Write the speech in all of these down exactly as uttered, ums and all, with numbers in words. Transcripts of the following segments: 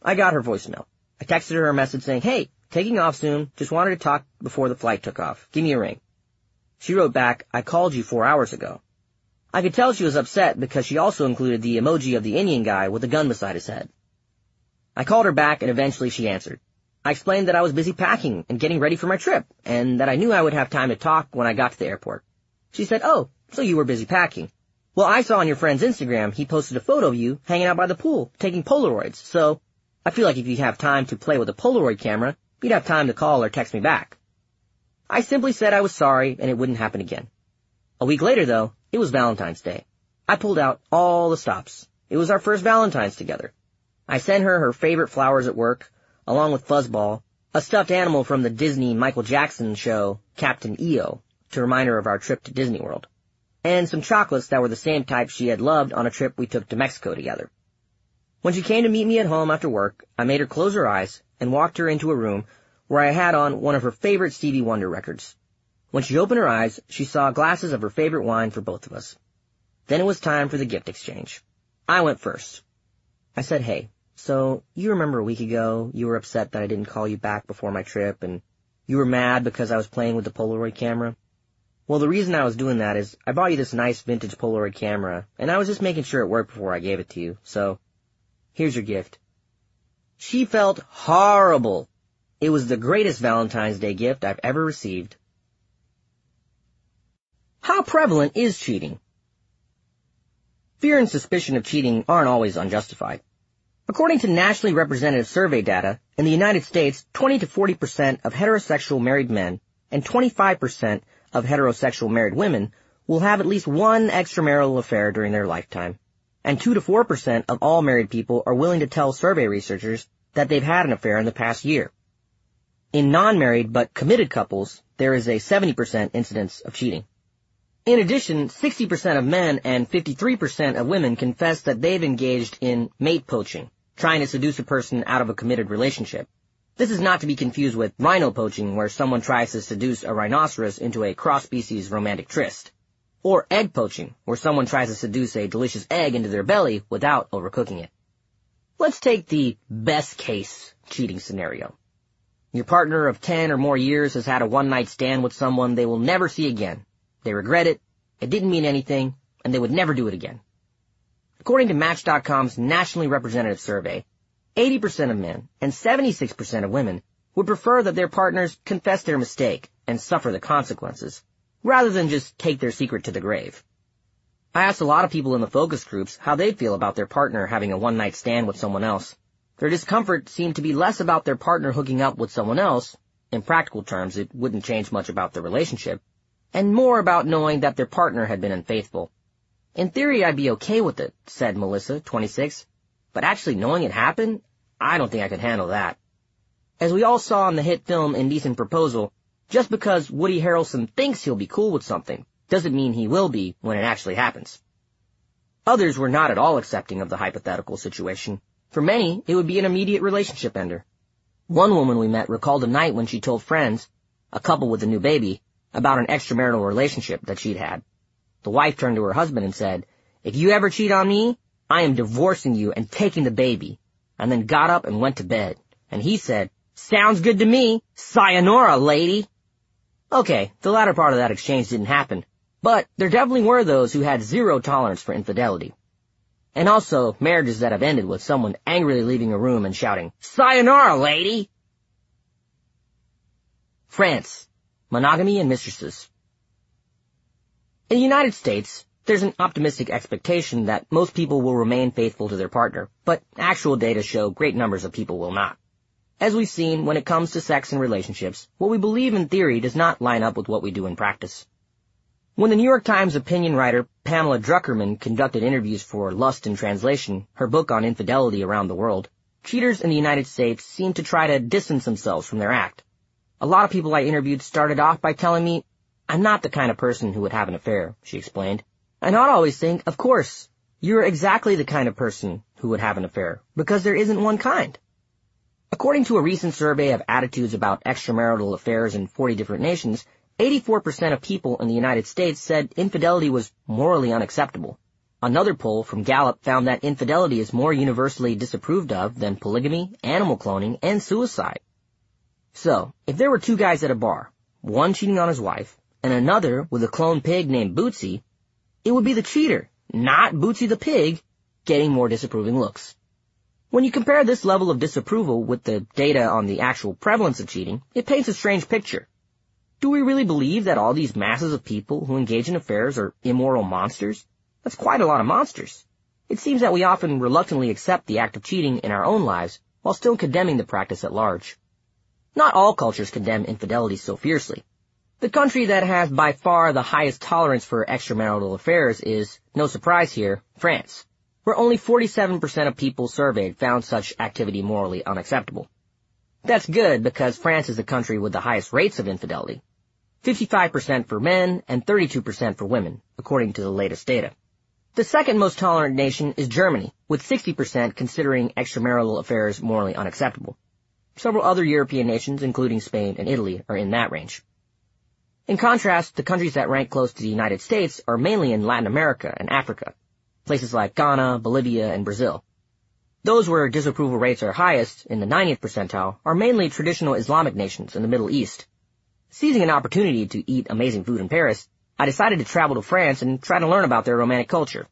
I got her voicemail. I texted her a message saying, "Hey, taking off soon. Just wanted to talk before the flight took off. Give me a ring." She wrote back, "I called you four hours ago." I could tell she was upset because she also included the emoji of the Indian guy with a gun beside his head. I called her back and eventually she answered. I explained that I was busy packing and getting ready for my trip, and that I knew I would have time to talk when I got to the airport. She said, "Oh, so you were busy packing. Well, I saw on your friend's Instagram he posted a photo of you hanging out by the pool, taking Polaroids, so I feel like if you have time to play with a Polaroid camera, you'd have time to call or text me back." I simply said I was sorry and it wouldn't happen again. A week later, though, it was Valentine's Day. I pulled out all the stops. It was our first Valentine's together. I sent her her favorite flowers at work, along with Fuzzball, a stuffed animal from the Disney Michael Jackson show Captain E O, to remind her of our trip to Disney World, and some chocolates that were the same type she had loved on a trip we took to Mexico together. When she came to meet me at home after work, I made her close her eyes and walked her into a room where I had on one of her favorite Stevie Wonder records. When she opened her eyes, she saw glasses of her favorite wine for both of us. Then it was time for the gift exchange. I went first. I said, "Hey, so you remember a week ago you were upset that I didn't call you back before my trip, and you were mad because I was playing with the Polaroid camera? Well, the reason I was doing that is I bought you this nice vintage Polaroid camera, and I was just making sure it worked before I gave it to you, so here's your gift." She felt horrible. It was the greatest Valentine's Day gift I've ever received. How prevalent is cheating? Fear and suspicion of cheating aren't always unjustified. According to nationally representative survey data, in the United States, twenty to forty percent of heterosexual married men and twenty-five percent of heterosexual married women will have at least one extramarital affair during their lifetime, and two to four percent of all married people are willing to tell survey researchers that they've had an affair in the past year. In non-married but committed couples, there is a seventy percent incidence of cheating. In addition, sixty percent of men and fifty-three percent of women confess that they've engaged in mate poaching, trying to seduce a person out of a committed relationship. This is not to be confused with rhino poaching, where someone tries to seduce a rhinoceros into a cross-species romantic tryst, or egg poaching, where someone tries to seduce a delicious egg into their belly without overcooking it. Let's take the best-case cheating scenario. Your partner of ten or more years has had a one-night stand with someone they will never see again. They regret it, it didn't mean anything, and they would never do it again. According to Match dot com's nationally representative survey, eighty percent of men and seventy-six percent of women would prefer that their partners confess their mistake and suffer the consequences, rather than just take their secret to the grave. I asked a lot of people in the focus groups how they feel about their partner having a one-night stand with someone else. Their discomfort seemed to be less about their partner hooking up with someone else. In practical terms, it wouldn't change much about the relationship, and more about knowing that their partner had been unfaithful. "In theory, I'd be okay with it," said Melissa, twenty-six, "but actually knowing it happened, I don't think I could handle that." As we all saw in the hit film Indecent Proposal, just because Woody Harrelson thinks he'll be cool with something doesn't mean he will be when it actually happens. Others were not at all accepting of the hypothetical situation. For many, it would be an immediate relationship ender. One woman we met recalled a night when she told friends, a couple with a new baby, about an extramarital relationship that she'd had. The wife turned to her husband and said, "If you ever cheat on me, I am divorcing you and taking the baby," and then got up and went to bed. And he said, "Sounds good to me. Sayonara, lady." Okay, the latter part of that exchange didn't happen, but there definitely were those who had zero tolerance for infidelity. And also marriages that have ended with someone angrily leaving a room and shouting, "Sayonara, lady!" France. Monogamy and mistresses. In the United States, there's an optimistic expectation that most people will remain faithful to their partner, but actual data show great numbers of people will not. As we've seen, when it comes to sex and relationships, what we believe in theory does not line up with what we do in practice. When the New York Times opinion writer Pamela Druckerman conducted interviews for Lust in Translation, her book on infidelity around the world, cheaters in the United States seem to try to distance themselves from their act. A lot of people I interviewed started off by telling me, "I'm not the kind of person who would have an affair," she explained. And I'd always think, of course, you're exactly the kind of person who would have an affair, because there isn't one kind. According to a recent survey of attitudes about extramarital affairs in forty different nations, eighty-four percent of people in the United States said infidelity was morally unacceptable. Another poll from Gallup found that infidelity is more universally disapproved of than polygamy, animal cloning, and suicide. So, if there were two guys at a bar, one cheating on his wife, and another with a cloned pig named Bootsy, it would be the cheater, not Bootsy the pig, getting more disapproving looks. When you compare this level of disapproval with the data on the actual prevalence of cheating, it paints a strange picture. Do we really believe that all these masses of people who engage in affairs are immoral monsters? That's quite a lot of monsters. It seems that we often reluctantly accept the act of cheating in our own lives while still condemning the practice at large. Not all cultures condemn infidelity so fiercely. The country that has by far the highest tolerance for extramarital affairs is, no surprise here, France, where only forty-seven percent of people surveyed found such activity morally unacceptable. That's good because France is the country with the highest rates of infidelity, fifty-five percent for men and thirty-two percent for women, according to the latest data. The second most tolerant nation is Germany, with sixty percent considering extramarital affairs morally unacceptable. Several other European nations, including Spain and Italy, are in that range. In contrast, the countries that rank close to the United States are mainly in Latin America and Africa, places like Ghana, Bolivia, and Brazil. Those where disapproval rates are highest, in the ninetieth percentile, are mainly traditional Islamic nations in the Middle East. Seizing an opportunity to eat amazing food in Paris, I decided to travel to France and try to learn about their romantic culture.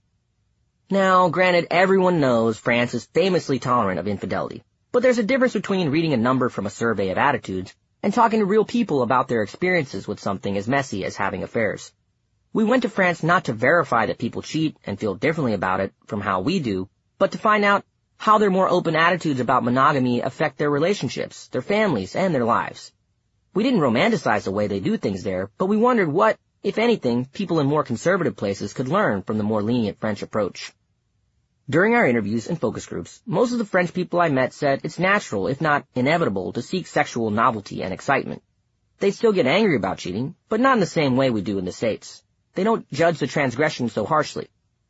Now, granted, everyone knows France is famously tolerant of infidelity, but there's a difference between reading a number from a survey of attitudes and talking to real people about their experiences with something as messy as having affairs. We went to France not to verify that people cheat and feel differently about it from how we do, but to find out how their more open attitudes about monogamy affect their relationships, their families, and their lives. We didn't romanticize the way they do things there, but we wondered what, if anything, people in more conservative places could learn from the more lenient French approach. During our interviews and focus groups, most of the French people I met said it's natural, if not inevitable, to seek sexual novelty and excitement. They still get angry about cheating, but not in the same way we do in the States. They don't judge the transgression so harshly.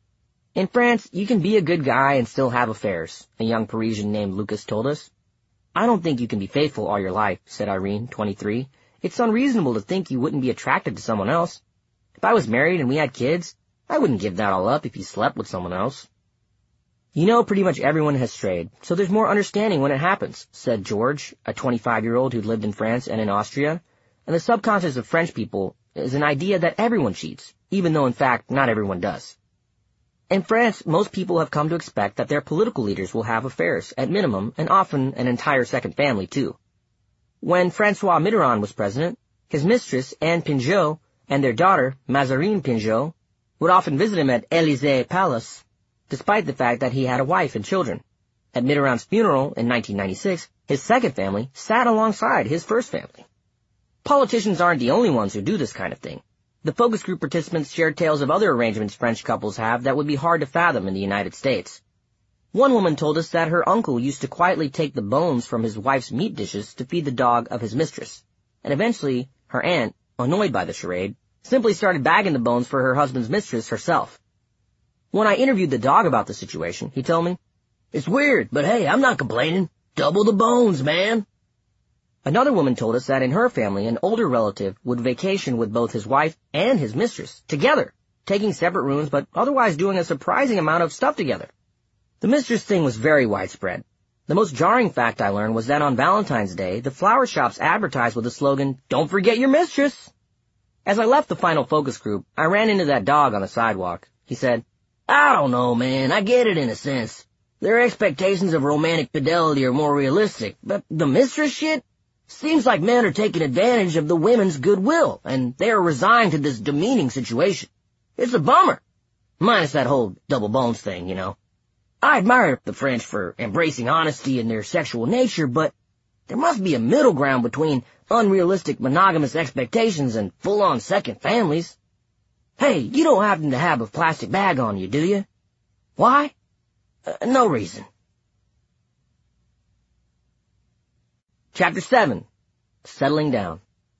In France, you can be a good guy and still have affairs, a young Parisian named Lucas told us. I don't think you can be faithful all your life, said Irene, twenty-three. It's unreasonable to think you wouldn't be attracted to someone else. If I was married and we had kids, I wouldn't give that all up if you slept with someone else. You know, pretty much everyone has strayed, so there's more understanding when it happens, said George, a twenty-five-year-old who'd lived in France and in Austria. And the subconscious of French people is an idea that everyone cheats, even though in fact not everyone does. In France, most people have come to expect that their political leaders will have affairs, at minimum, and often an entire second family, too. When François Mitterrand was president, his mistress, Anne Pinjot, and their daughter, Mazarine Pinjot, would often visit him at Élysée Palace, despite the fact that he had a wife and children. At Mitterrand's funeral in nineteen ninety-six, his second family sat alongside his first family. Politicians aren't the only ones who do this kind of thing. The focus group participants shared tales of other arrangements French couples have that would be hard to fathom in the United States. One woman told us that her uncle used to quietly take the bones from his wife's meat dishes to feed the dog of his mistress, and eventually her aunt, annoyed by the charade, simply started bagging the bones for her husband's mistress herself. When I interviewed the dog about the situation, he told me, "It's weird, but hey, I'm not complaining. Double the bones, man." Another woman told us that in her family, an older relative would vacation with both his wife and his mistress, together, taking separate rooms but otherwise doing a surprising amount of stuff together. The mistress thing was very widespread. The most jarring fact I learned was that on Valentine's Day, the flower shops advertised with the slogan, "Don't forget your mistress." As I left the final focus group, I ran into that dog on the sidewalk. He said, "I don't know, man. I get it in a sense. Their expectations of romantic fidelity are more realistic, but the mistress shit? Seems like men are taking advantage of the women's goodwill, and they are resigned to this demeaning situation. It's a bummer. Minus that whole double bones thing, you know. I admire the French for embracing honesty in their sexual nature, but there must be a middle ground between unrealistic monogamous expectations and full-on second families. Hey, you don't happen to have a plastic bag on you, do you? Why? Uh, no reason." Chapter seven. Settling Down.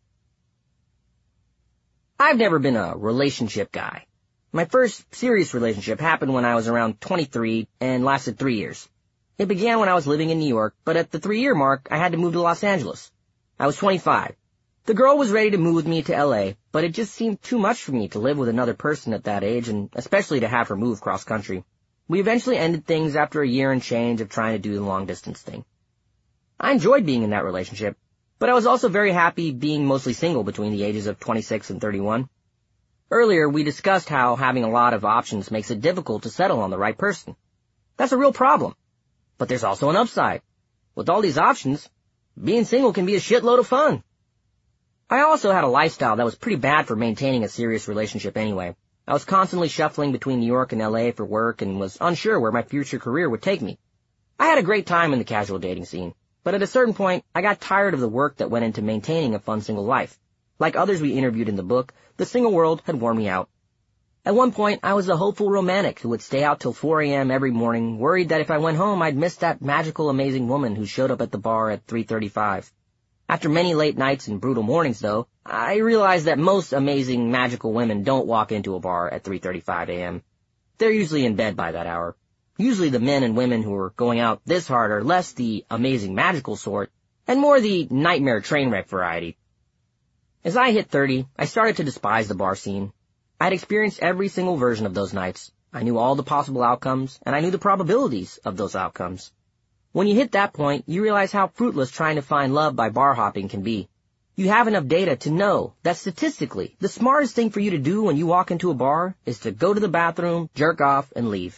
I've never been a relationship guy. My first serious relationship happened when I was around twenty-three and lasted three years. It began when I was living in New York, but at the three-year mark, I had to move to Los Angeles. I was twenty-five. The girl was ready to move with me to L A, but it just seemed too much for me to live with another person at that age, and especially to have her move cross-country. We eventually ended things after a year and change of trying to do the long-distance thing. I enjoyed being in that relationship, but I was also very happy being mostly single between the ages of twenty-six and thirty-one. Earlier, we discussed how having a lot of options makes it difficult to settle on the right person. That's a real problem. But there's also an upside. With all these options, being single can be a shitload of fun. I also had a lifestyle that was pretty bad for maintaining a serious relationship anyway. I was constantly shuffling between New York and L A for work and was unsure where my future career would take me. I had a great time in the casual dating scene, but at a certain point, I got tired of the work that went into maintaining a fun single life. Like others we interviewed in the book, the single world had worn me out. At one point, I was a hopeful romantic who would stay out till four a.m. every morning, worried that if I went home, I'd miss that magical, amazing woman who showed up at the bar at three thirty-five. After many late nights and brutal mornings, though, I realized that most amazing, magical women don't walk into a bar at three thirty-five a.m. They're usually in bed by that hour. Usually the men and women who are going out this hard are less the amazing, magical sort, and more the nightmare train wreck variety. As I hit thirty, I started to despise the bar scene. I'd experienced every single version of those nights. I knew all the possible outcomes, and I knew the probabilities of those outcomes. When you hit that point, you realize how fruitless trying to find love by bar hopping can be. You have enough data to know that statistically, the smartest thing for you to do when you walk into a bar is to go to the bathroom, jerk off, and leave.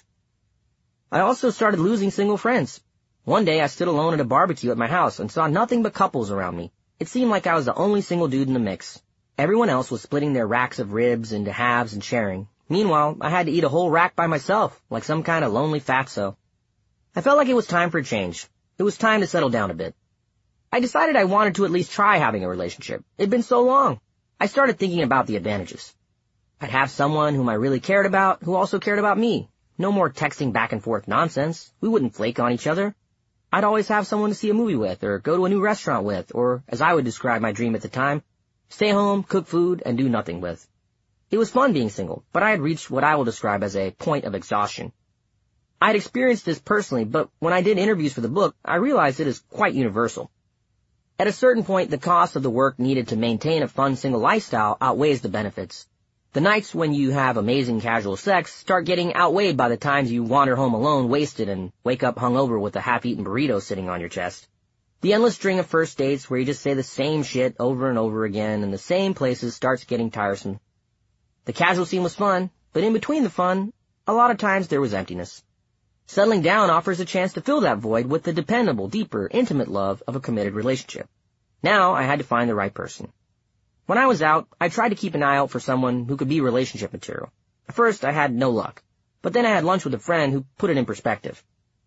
I also started losing single friends. One day I stood alone at a barbecue at my house and saw nothing but couples around me. It seemed like I was the only single dude in the mix. Everyone else was splitting their racks of ribs into halves and sharing. Meanwhile, I had to eat a whole rack by myself, like some kind of lonely fatso. I felt like it was time for a change. It was time to settle down a bit. I decided I wanted to at least try having a relationship. It'd been so long. I started thinking about the advantages. I'd have someone whom I really cared about, who also cared about me. No more texting back and forth nonsense. We wouldn't flake on each other. I'd always have someone to see a movie with, or go to a new restaurant with, or, as I would describe my dream at the time, stay home, cook food, and do nothing with. It was fun being single, but I had reached what I will describe as a point of exhaustion. I had experienced this personally, but when I did interviews for the book, I realized it is quite universal. At a certain point, the cost of the work needed to maintain a fun single lifestyle outweighs the benefits. The nights when you have amazing casual sex start getting outweighed by the times you wander home alone, wasted, and wake up hungover with a half-eaten burrito sitting on your chest. The endless string of first dates where you just say the same shit over and over again in the same places starts getting tiresome. The casual scene was fun, but in between the fun, a lot of times there was emptiness. Settling down offers a chance to fill that void with the dependable, deeper, intimate love of a committed relationship. Now I had to find the right person. When I was out, I tried to keep an eye out for someone who could be relationship material. At first, I had no luck, but then I had lunch with a friend who put it in perspective.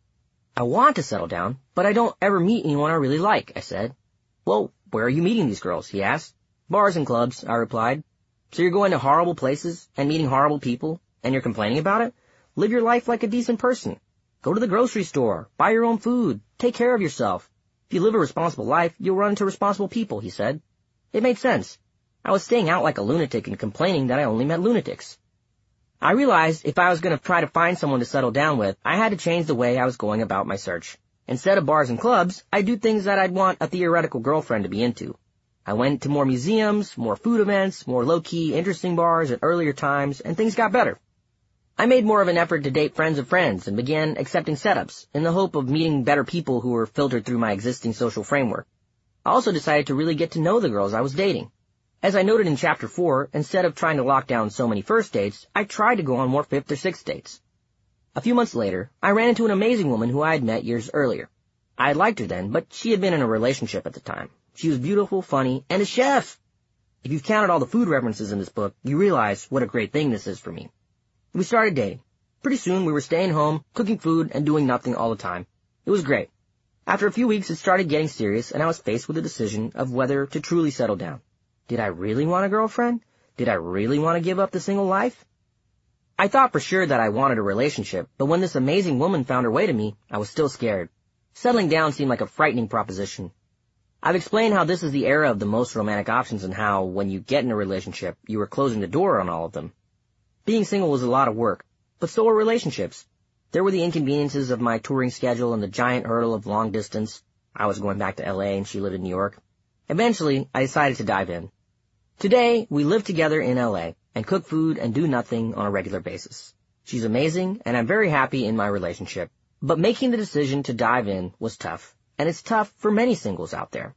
I want to settle down, but I don't ever meet anyone I really like, I said. Well, where are you meeting these girls, he asked. Bars and clubs, I replied. So you're going to horrible places and meeting horrible people, and you're complaining about it? Live your life like a decent person. Go to the grocery store, buy your own food, take care of yourself. If you live a responsible life, you'll run into responsible people, he said. It made sense. I was staying out like a lunatic and complaining that I only met lunatics. I realized if I was going to try to find someone to settle down with, I had to change the way I was going about my search. Instead of bars and clubs, I'd do things that I'd want a theoretical girlfriend to be into. I went to more museums, more food events, more low-key, interesting bars at earlier times, and things got better. I made more of an effort to date friends of friends and began accepting setups in the hope of meeting better people who were filtered through my existing social framework. I also decided to really get to know the girls I was dating. As I noted in Chapter four, instead of trying to lock down so many first dates, I tried to go on more fifth or sixth dates. A few months later, I ran into an amazing woman who I had met years earlier. I had liked her then, but she had been in a relationship at the time. She was beautiful, funny, and a chef! If you've counted all the food references in this book, you realize what a great thing this is for me. We started dating. Pretty soon, we were staying home, cooking food, and doing nothing all the time. It was great. After a few weeks, it started getting serious, and I was faced with the decision of whether to truly settle down. Did I really want a girlfriend? Did I really want to give up the single life? I thought for sure that I wanted a relationship, but when this amazing woman found her way to me, I was still scared. Settling down seemed like a frightening proposition. I've explained how this is the era of the most romantic options and how, when you get in a relationship, you are closing the door on all of them. Being single was a lot of work, but so were relationships. There were the inconveniences of my touring schedule and the giant hurdle of long distance. I was going back to L A and she lived in New York. Eventually, I decided to dive in. Today, we live together in L A and cook food and do nothing on a regular basis. She's amazing, and I'm very happy in my relationship. But making the decision to dive in was tough, and it's tough for many singles out there.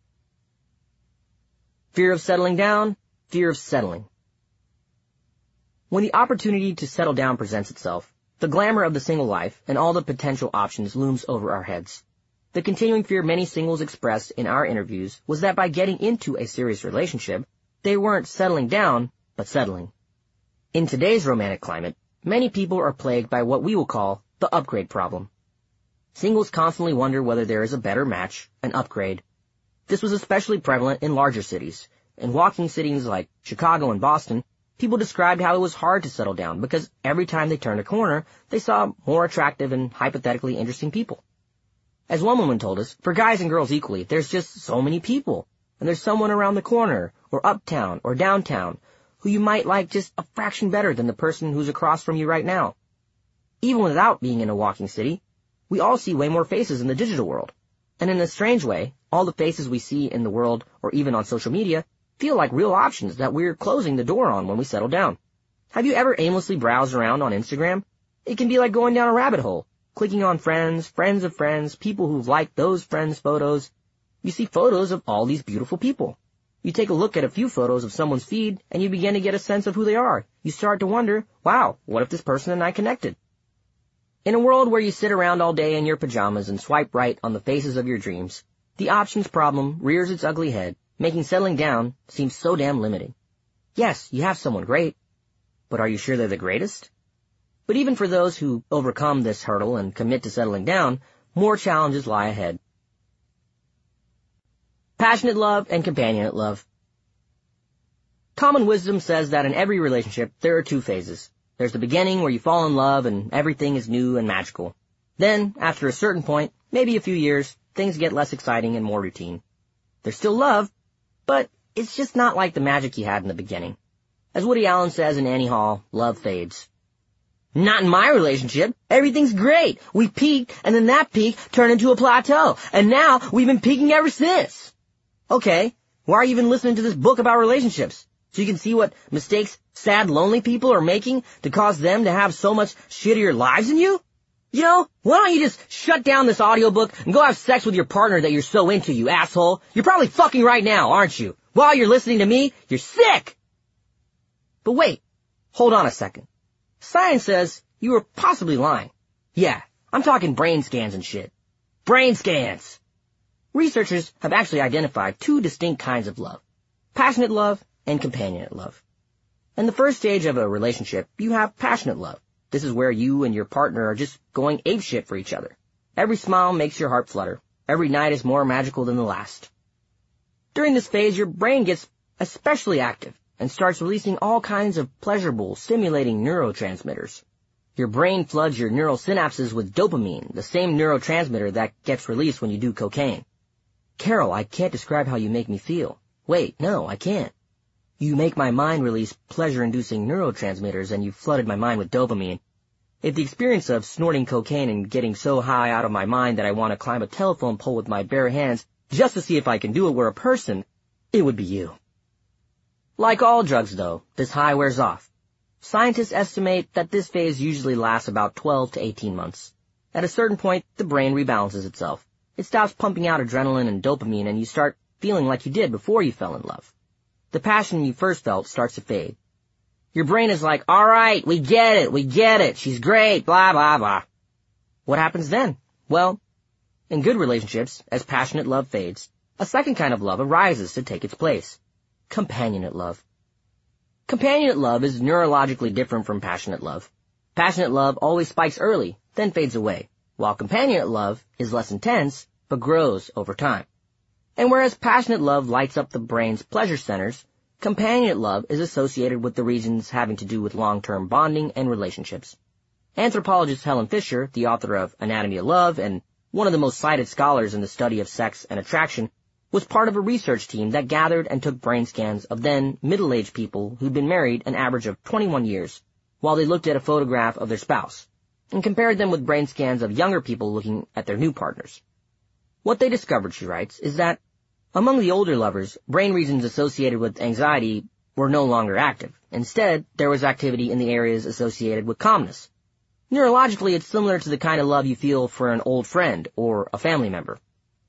Fear of settling down, fear of settling. When the opportunity to settle down presents itself, the glamour of the single life and all the potential options looms over our heads. The continuing fear many singles expressed in our interviews was that by getting into a serious relationship, they weren't settling down, but settling. In today's romantic climate, many people are plagued by what we will call the upgrade problem. Singles constantly wonder whether there is a better match, an upgrade. This was especially prevalent in larger cities. In walking cities like Chicago and Boston, people described how it was hard to settle down because every time they turned a corner, they saw more attractive and hypothetically interesting people. As one woman told us, for guys and girls equally, there's just so many people, and there's someone around the corner, or uptown, or downtown, who you might like just a fraction better than the person who's across from you right now. Even without being in a walking city, we all see way more faces in the digital world. And in a strange way, all the faces we see in the world, or even on social media, feel like real options that we're closing the door on when we settle down. Have you ever aimlessly browsed around on Instagram? It can be like going down a rabbit hole, clicking on friends, friends of friends, people who've liked those friends' photos. You see photos of all these beautiful people. You take a look at a few photos of someone's feed, and you begin to get a sense of who they are. You start to wonder, wow, what if this person and I connected? In a world where you sit around all day in your pajamas and swipe right on the faces of your dreams, the options problem rears its ugly head, making settling down seem so damn limiting. Yes, you have someone great, but are you sure they're the greatest? But even for those who overcome this hurdle and commit to settling down, more challenges lie ahead. Passionate love and companionate love. Common wisdom says that in every relationship, there are two phases. There's the beginning where you fall in love and everything is new and magical. Then, after a certain point, maybe a few years, things get less exciting and more routine. There's still love, but it's just not like the magic you had in the beginning. As Woody Allen says in Annie Hall, love fades. Not in my relationship. Everything's great. We peaked, and then that peak turned into a plateau, and now we've been peaking ever since. Okay, why are you even listening to this book about relationships? So you can see what mistakes sad, lonely people are making to cause them to have so much shittier lives than you? You know, why don't you just shut down this audiobook and go have sex with your partner that you're so into, you asshole? You're probably fucking right now, aren't you? While you're listening to me, you're sick! But wait, hold on a second. Science says you were possibly lying. Yeah, I'm talking brain scans and shit. Brain scans! Researchers have actually identified two distinct kinds of love. Passionate love and companionate love. In the first stage of a relationship, you have passionate love. This is where you and your partner are just going apeshit for each other. Every smile makes your heart flutter. Every night is more magical than the last. During this phase, your brain gets especially active and starts releasing all kinds of pleasurable, stimulating neurotransmitters. Your brain floods your neural synapses with dopamine, the same neurotransmitter that gets released when you do cocaine. Carol, I can't describe how you make me feel. Wait, no, I can't. You make my mind release pleasure-inducing neurotransmitters, and you flooded my mind with dopamine. If the experience of snorting cocaine and getting so high out of my mind that I want to climb a telephone pole with my bare hands just to see if I can do it were a person, it would be you. Like all drugs, though, this high wears off. Scientists estimate that this phase usually lasts about twelve to eighteen months. At a certain point, the brain rebalances itself. It stops pumping out adrenaline and dopamine, and you start feeling like you did before you fell in love. The passion you first felt starts to fade. Your brain is like, all right, we get it, we get it, she's great, blah, blah, blah. What happens then? Well, in good relationships, as passionate love fades, a second kind of love arises to take its place. Companionate love. Companionate love is neurologically different from passionate love. Passionate love always spikes early, then fades away, while companionate love is less intense, but grows over time. And whereas passionate love lights up the brain's pleasure centers, companionate love is associated with the regions having to do with long-term bonding and relationships. Anthropologist Helen Fisher, the author of Anatomy of Love and one of the most cited scholars in the study of sex and attraction, was part of a research team that gathered and took brain scans of then middle-aged people who'd been married an average of twenty-one years, while they looked at a photograph of their spouse, and compared them with brain scans of younger people looking at their new partners. What they discovered, she writes, is that Among the older lovers, brain regions associated with anxiety were no longer active. Instead, there was activity in the areas associated with calmness. Neurologically, it's similar to the kind of love you feel for an old friend or a family member.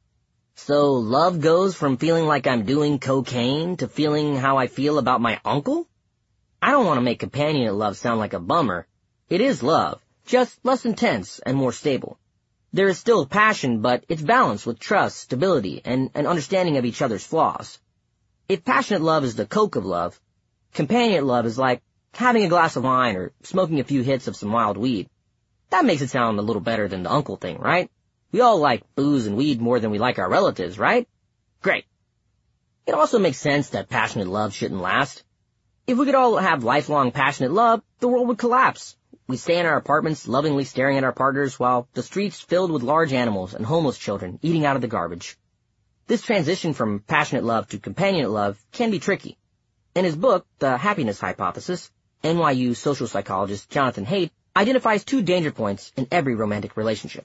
So, love goes from feeling like I'm doing cocaine to feeling how I feel about my uncle? I don't want to make companionate love sound like a bummer. It is love, just less intense and more stable. There is still passion, but it's balanced with trust, stability, and an understanding of each other's flaws. If passionate love is the coke of love, companionate love is like having a glass of wine or smoking a few hits of some wild weed. That makes it sound a little better than the uncle thing, right? We all like booze and weed more than we like our relatives, right? Great. It also makes sense that passionate love shouldn't last. If we could all have lifelong passionate love, the world would collapse. We stay in our apartments lovingly staring at our partners while the streets filled with large animals and homeless children eating out of the garbage. This transition from passionate love to companionate love can be tricky. In his book, The Happiness Hypothesis, N Y U social psychologist Jonathan Haidt identifies two danger points in every romantic relationship.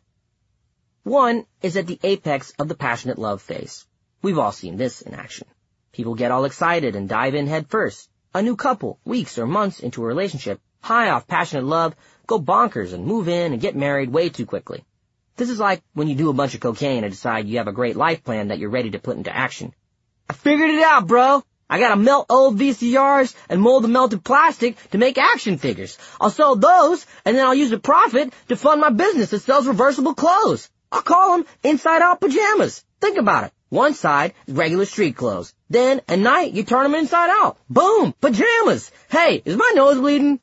One is at the apex of the passionate love phase. We've all seen this in action. People get all excited and dive in head first. A new couple, weeks or months into a relationship, high off passionate love, go bonkers and move in and get married way too quickly. This is like when you do a bunch of cocaine and decide you have a great life plan that you're ready to put into action. I figured it out, bro! I gotta melt old V C Rs and mold the melted plastic to make action figures. I'll sell those, and then I'll use the profit to fund my business that sells reversible clothes. I'll call them inside-out pajamas. Think about it. One side is regular street clothes. Then, at night, you turn them inside out. Boom! Pajamas! Hey, is my nose bleeding?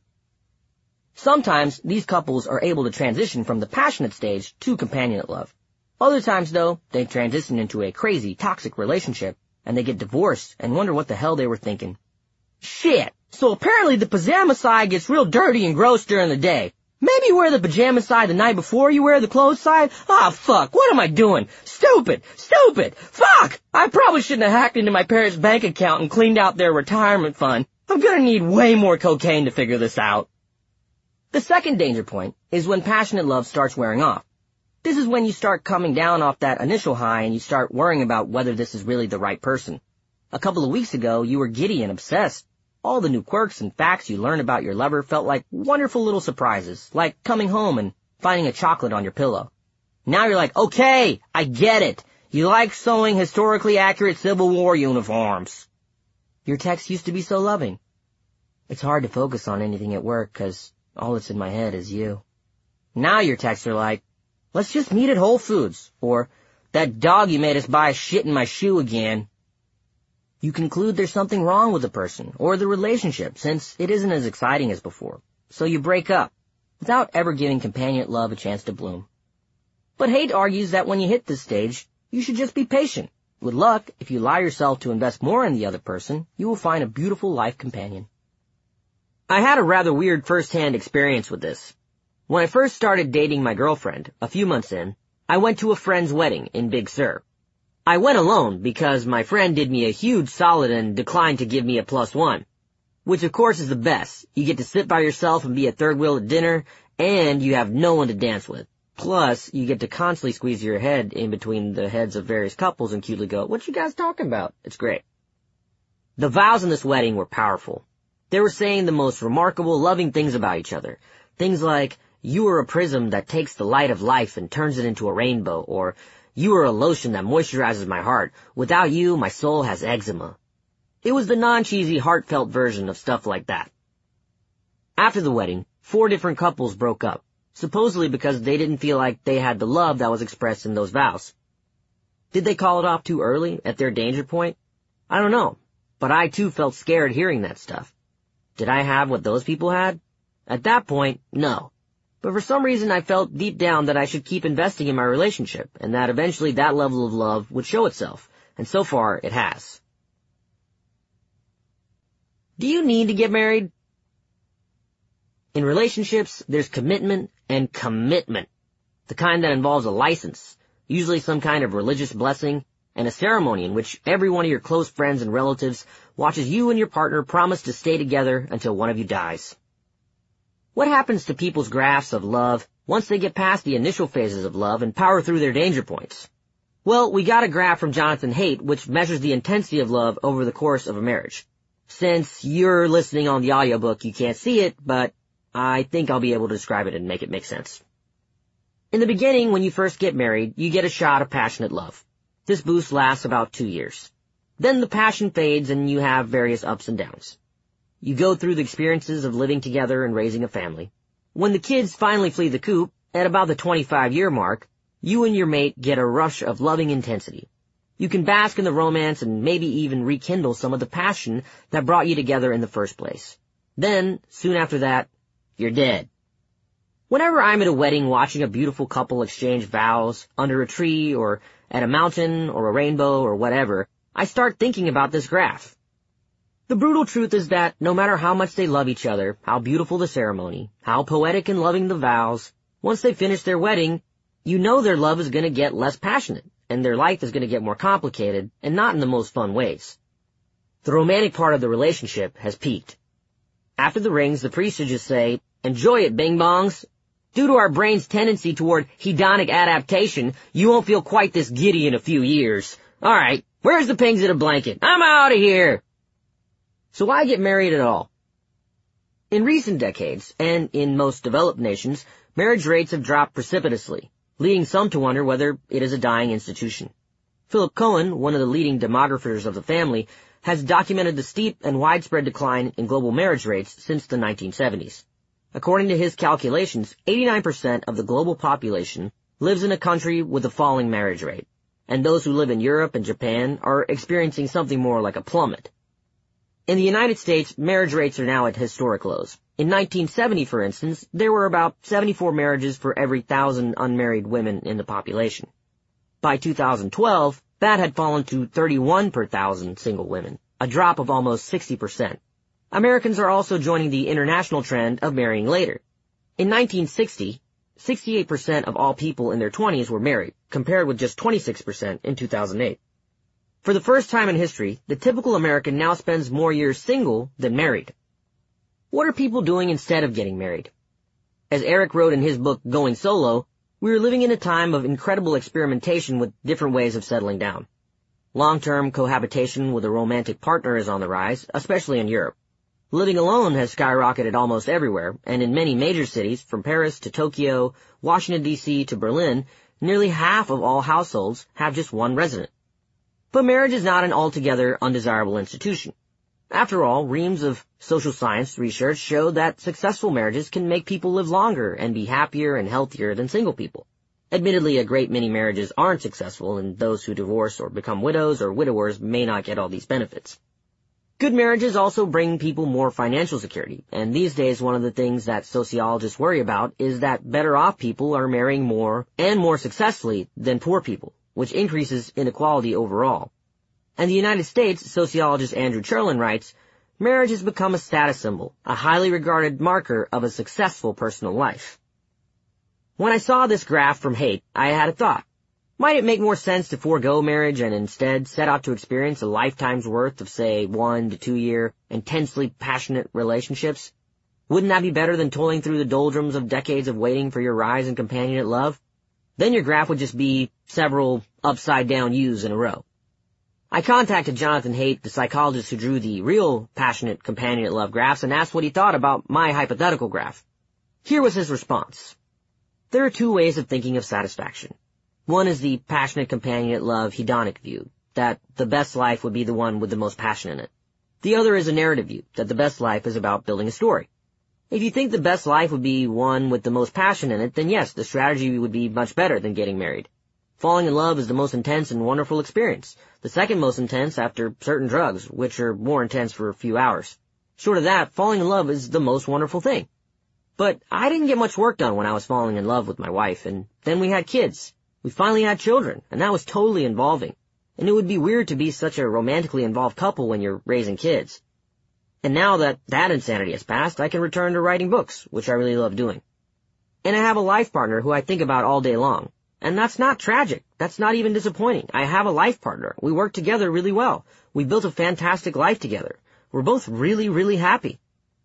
Sometimes, these couples are able to transition from the passionate stage to companionate love. Other times, though, they transition into a crazy, toxic relationship, and they get divorced and wonder what the hell they were thinking. Shit! So apparently the pajama side gets real dirty and gross during the day. Maybe you wear the pajama side the night before you wear the clothes side? Ah, oh, fuck, what am I doing? Stupid! Stupid! Fuck! I probably shouldn't have hacked into my parents' bank account and cleaned out their retirement fund. I'm gonna need way more cocaine to figure this out. The second danger point is when passionate love starts wearing off. This is when you start coming down off that initial high and you start worrying about whether this is really the right person. A couple of weeks ago, you were giddy and obsessed. All the new quirks and facts you learned about your lover felt like wonderful little surprises, like coming home and finding a chocolate on your pillow. Now you're like, okay, I get it. You like sewing historically accurate Civil War uniforms. Your text used to be so loving. It's hard to focus on anything at work because all that's in my head is you. Now your texts are like, let's just meet at Whole Foods, or that dog you made us buy shit in my shoe again. You conclude there's something wrong with the person or the relationship since it isn't as exciting as before. So you break up without ever giving companionate love a chance to bloom. But Haidt argues that when you hit this stage, you should just be patient. With luck, if you allow yourself to invest more in the other person, you will find a beautiful life companion. I had a rather weird first-hand experience with this. When I first started dating my girlfriend, a few months in, I went to a friend's wedding in Big Sur. I went alone because my friend did me a huge solid and declined to give me a plus one. Which of course is the best. You get to sit by yourself and be a third wheel at dinner, and you have no one to dance with. Plus, you get to constantly squeeze your head in between the heads of various couples and cutely go, what you guys talking about? It's great. The vows in this wedding were powerful. They were saying the most remarkable, loving things about each other. Things like, you are a prism that takes the light of life and turns it into a rainbow, or you are a lotion that moisturizes my heart. Without you, my soul has eczema. It was the non-cheesy, heartfelt version of stuff like that. After the wedding, four different couples broke up, supposedly because they didn't feel like they had the love that was expressed in those vows. Did they call it off too early, at their danger point? I don't know, but I too felt scared hearing that stuff. Did I have what those people had? At that point, no. But for some reason I felt deep down that I should keep investing in my relationship, and that eventually that level of love would show itself, and so far it has. Do you need to get married? In relationships, there's commitment and commitment. The kind that involves a license, usually some kind of religious blessing, and a ceremony in which every one of your close friends and relatives watches you and your partner promise to stay together until one of you dies. What happens to people's graphs of love once they get past the initial phases of love and power through their danger points? Well, we got a graph from Jonathan Haidt which measures the intensity of love over the course of a marriage. Since you're listening on the audiobook, you can't see it, but I think I'll be able to describe it and make it make sense. In the beginning, when you first get married, you get a shot of passionate love. This boost lasts about two years. Then the passion fades and you have various ups and downs. You go through the experiences of living together and raising a family. When the kids finally flee the coop, at about the twenty-five year mark, you and your mate get a rush of loving intensity. You can bask in the romance and maybe even rekindle some of the passion that brought you together in the first place. Then, soon after that, you're dead. Whenever I'm at a wedding watching a beautiful couple exchange vows under a tree or at a mountain or a rainbow or whatever, I start thinking about this graph. The brutal truth is that no matter how much they love each other, how beautiful the ceremony, how poetic and loving the vows, once they finish their wedding, you know their love is going to get less passionate, and their life is going to get more complicated, and not in the most fun ways. The romantic part of the relationship has peaked. After the rings, the priest should just say, "Enjoy it, bing-bongs. Due to our brain's tendency toward hedonic adaptation, you won't feel quite this giddy in a few years. All right, where's the pings in a blanket? I'm out of here." So why get married at all? In recent decades, and in most developed nations, marriage rates have dropped precipitously, leading some to wonder whether it is a dying institution. Philip Cohen, one of the leading demographers of the family, has documented the steep and widespread decline in global marriage rates since the nineteen seventies. According to his calculations, eighty-nine percent of the global population lives in a country with a falling marriage rate, and those who live in Europe and Japan are experiencing something more like a plummet. In the United States, marriage rates are now at historic lows. In nineteen seventy, for instance, there were about seventy-four marriages for every thousand unmarried women in the population. By two thousand twelve, that had fallen to thirty-one per thousand single women, a drop of almost sixty percent. Americans are also joining the international trend of marrying later. In nineteen sixty, sixty-eight percent of all people in their twenties were married, compared with just twenty-six percent in two thousand eight. For the first time in history, the typical American now spends more years single than married. What are people doing instead of getting married? As Eric wrote in his book Going Solo, we are living in a time of incredible experimentation with different ways of settling down. Long-term cohabitation with a romantic partner is on the rise, especially in Europe. Living alone has skyrocketed almost everywhere, and in many major cities, from Paris to Tokyo, Washington, D C to Berlin, nearly half of all households have just one resident. But marriage is not an altogether undesirable institution. After all, reams of social science research show that successful marriages can make people live longer and be happier and healthier than single people. Admittedly, a great many marriages aren't successful, and those who divorce or become widows or widowers may not get all these benefits. Good marriages also bring people more financial security, and these days one of the things that sociologists worry about is that better-off people are marrying more and more successfully than poor people, which increases inequality overall. In the United States, sociologist Andrew Cherlin writes, "Marriage has become a status symbol, a highly regarded marker of a successful personal life." When I saw this graph from Haidt, I had a thought. Might it make more sense to forego marriage and instead set out to experience a lifetime's worth of, say, one to two year, intensely passionate relationships? Wouldn't that be better than toiling through the doldrums of decades of waiting for your rise in companionate love? Then your graph would just be several upside-down U's in a row. I contacted Jonathan Haidt, the psychologist who drew the real passionate companionate love graphs, and asked what he thought about my hypothetical graph. Here was his response. There are two ways of thinking of satisfaction. One is the passionate companionate love hedonic view, that the best life would be the one with the most passion in it. The other is a narrative view, that the best life is about building a story. If you think the best life would be one with the most passion in it, then yes, the strategy would be much better than getting married. Falling in love is the most intense and wonderful experience, the second most intense after certain drugs, which are more intense for a few hours. Short of that, falling in love is the most wonderful thing. But I didn't get much work done when I was falling in love with my wife, and then we had kids. We finally had children, and that was totally involving. And it would be weird to be such a romantically involved couple when you're raising kids. And now that that insanity has passed, I can return to writing books, which I really love doing. And I have a life partner who I think about all day long. And that's not tragic. That's not even disappointing. I have a life partner. We work together really well. We built a fantastic life together. We're both really, really happy.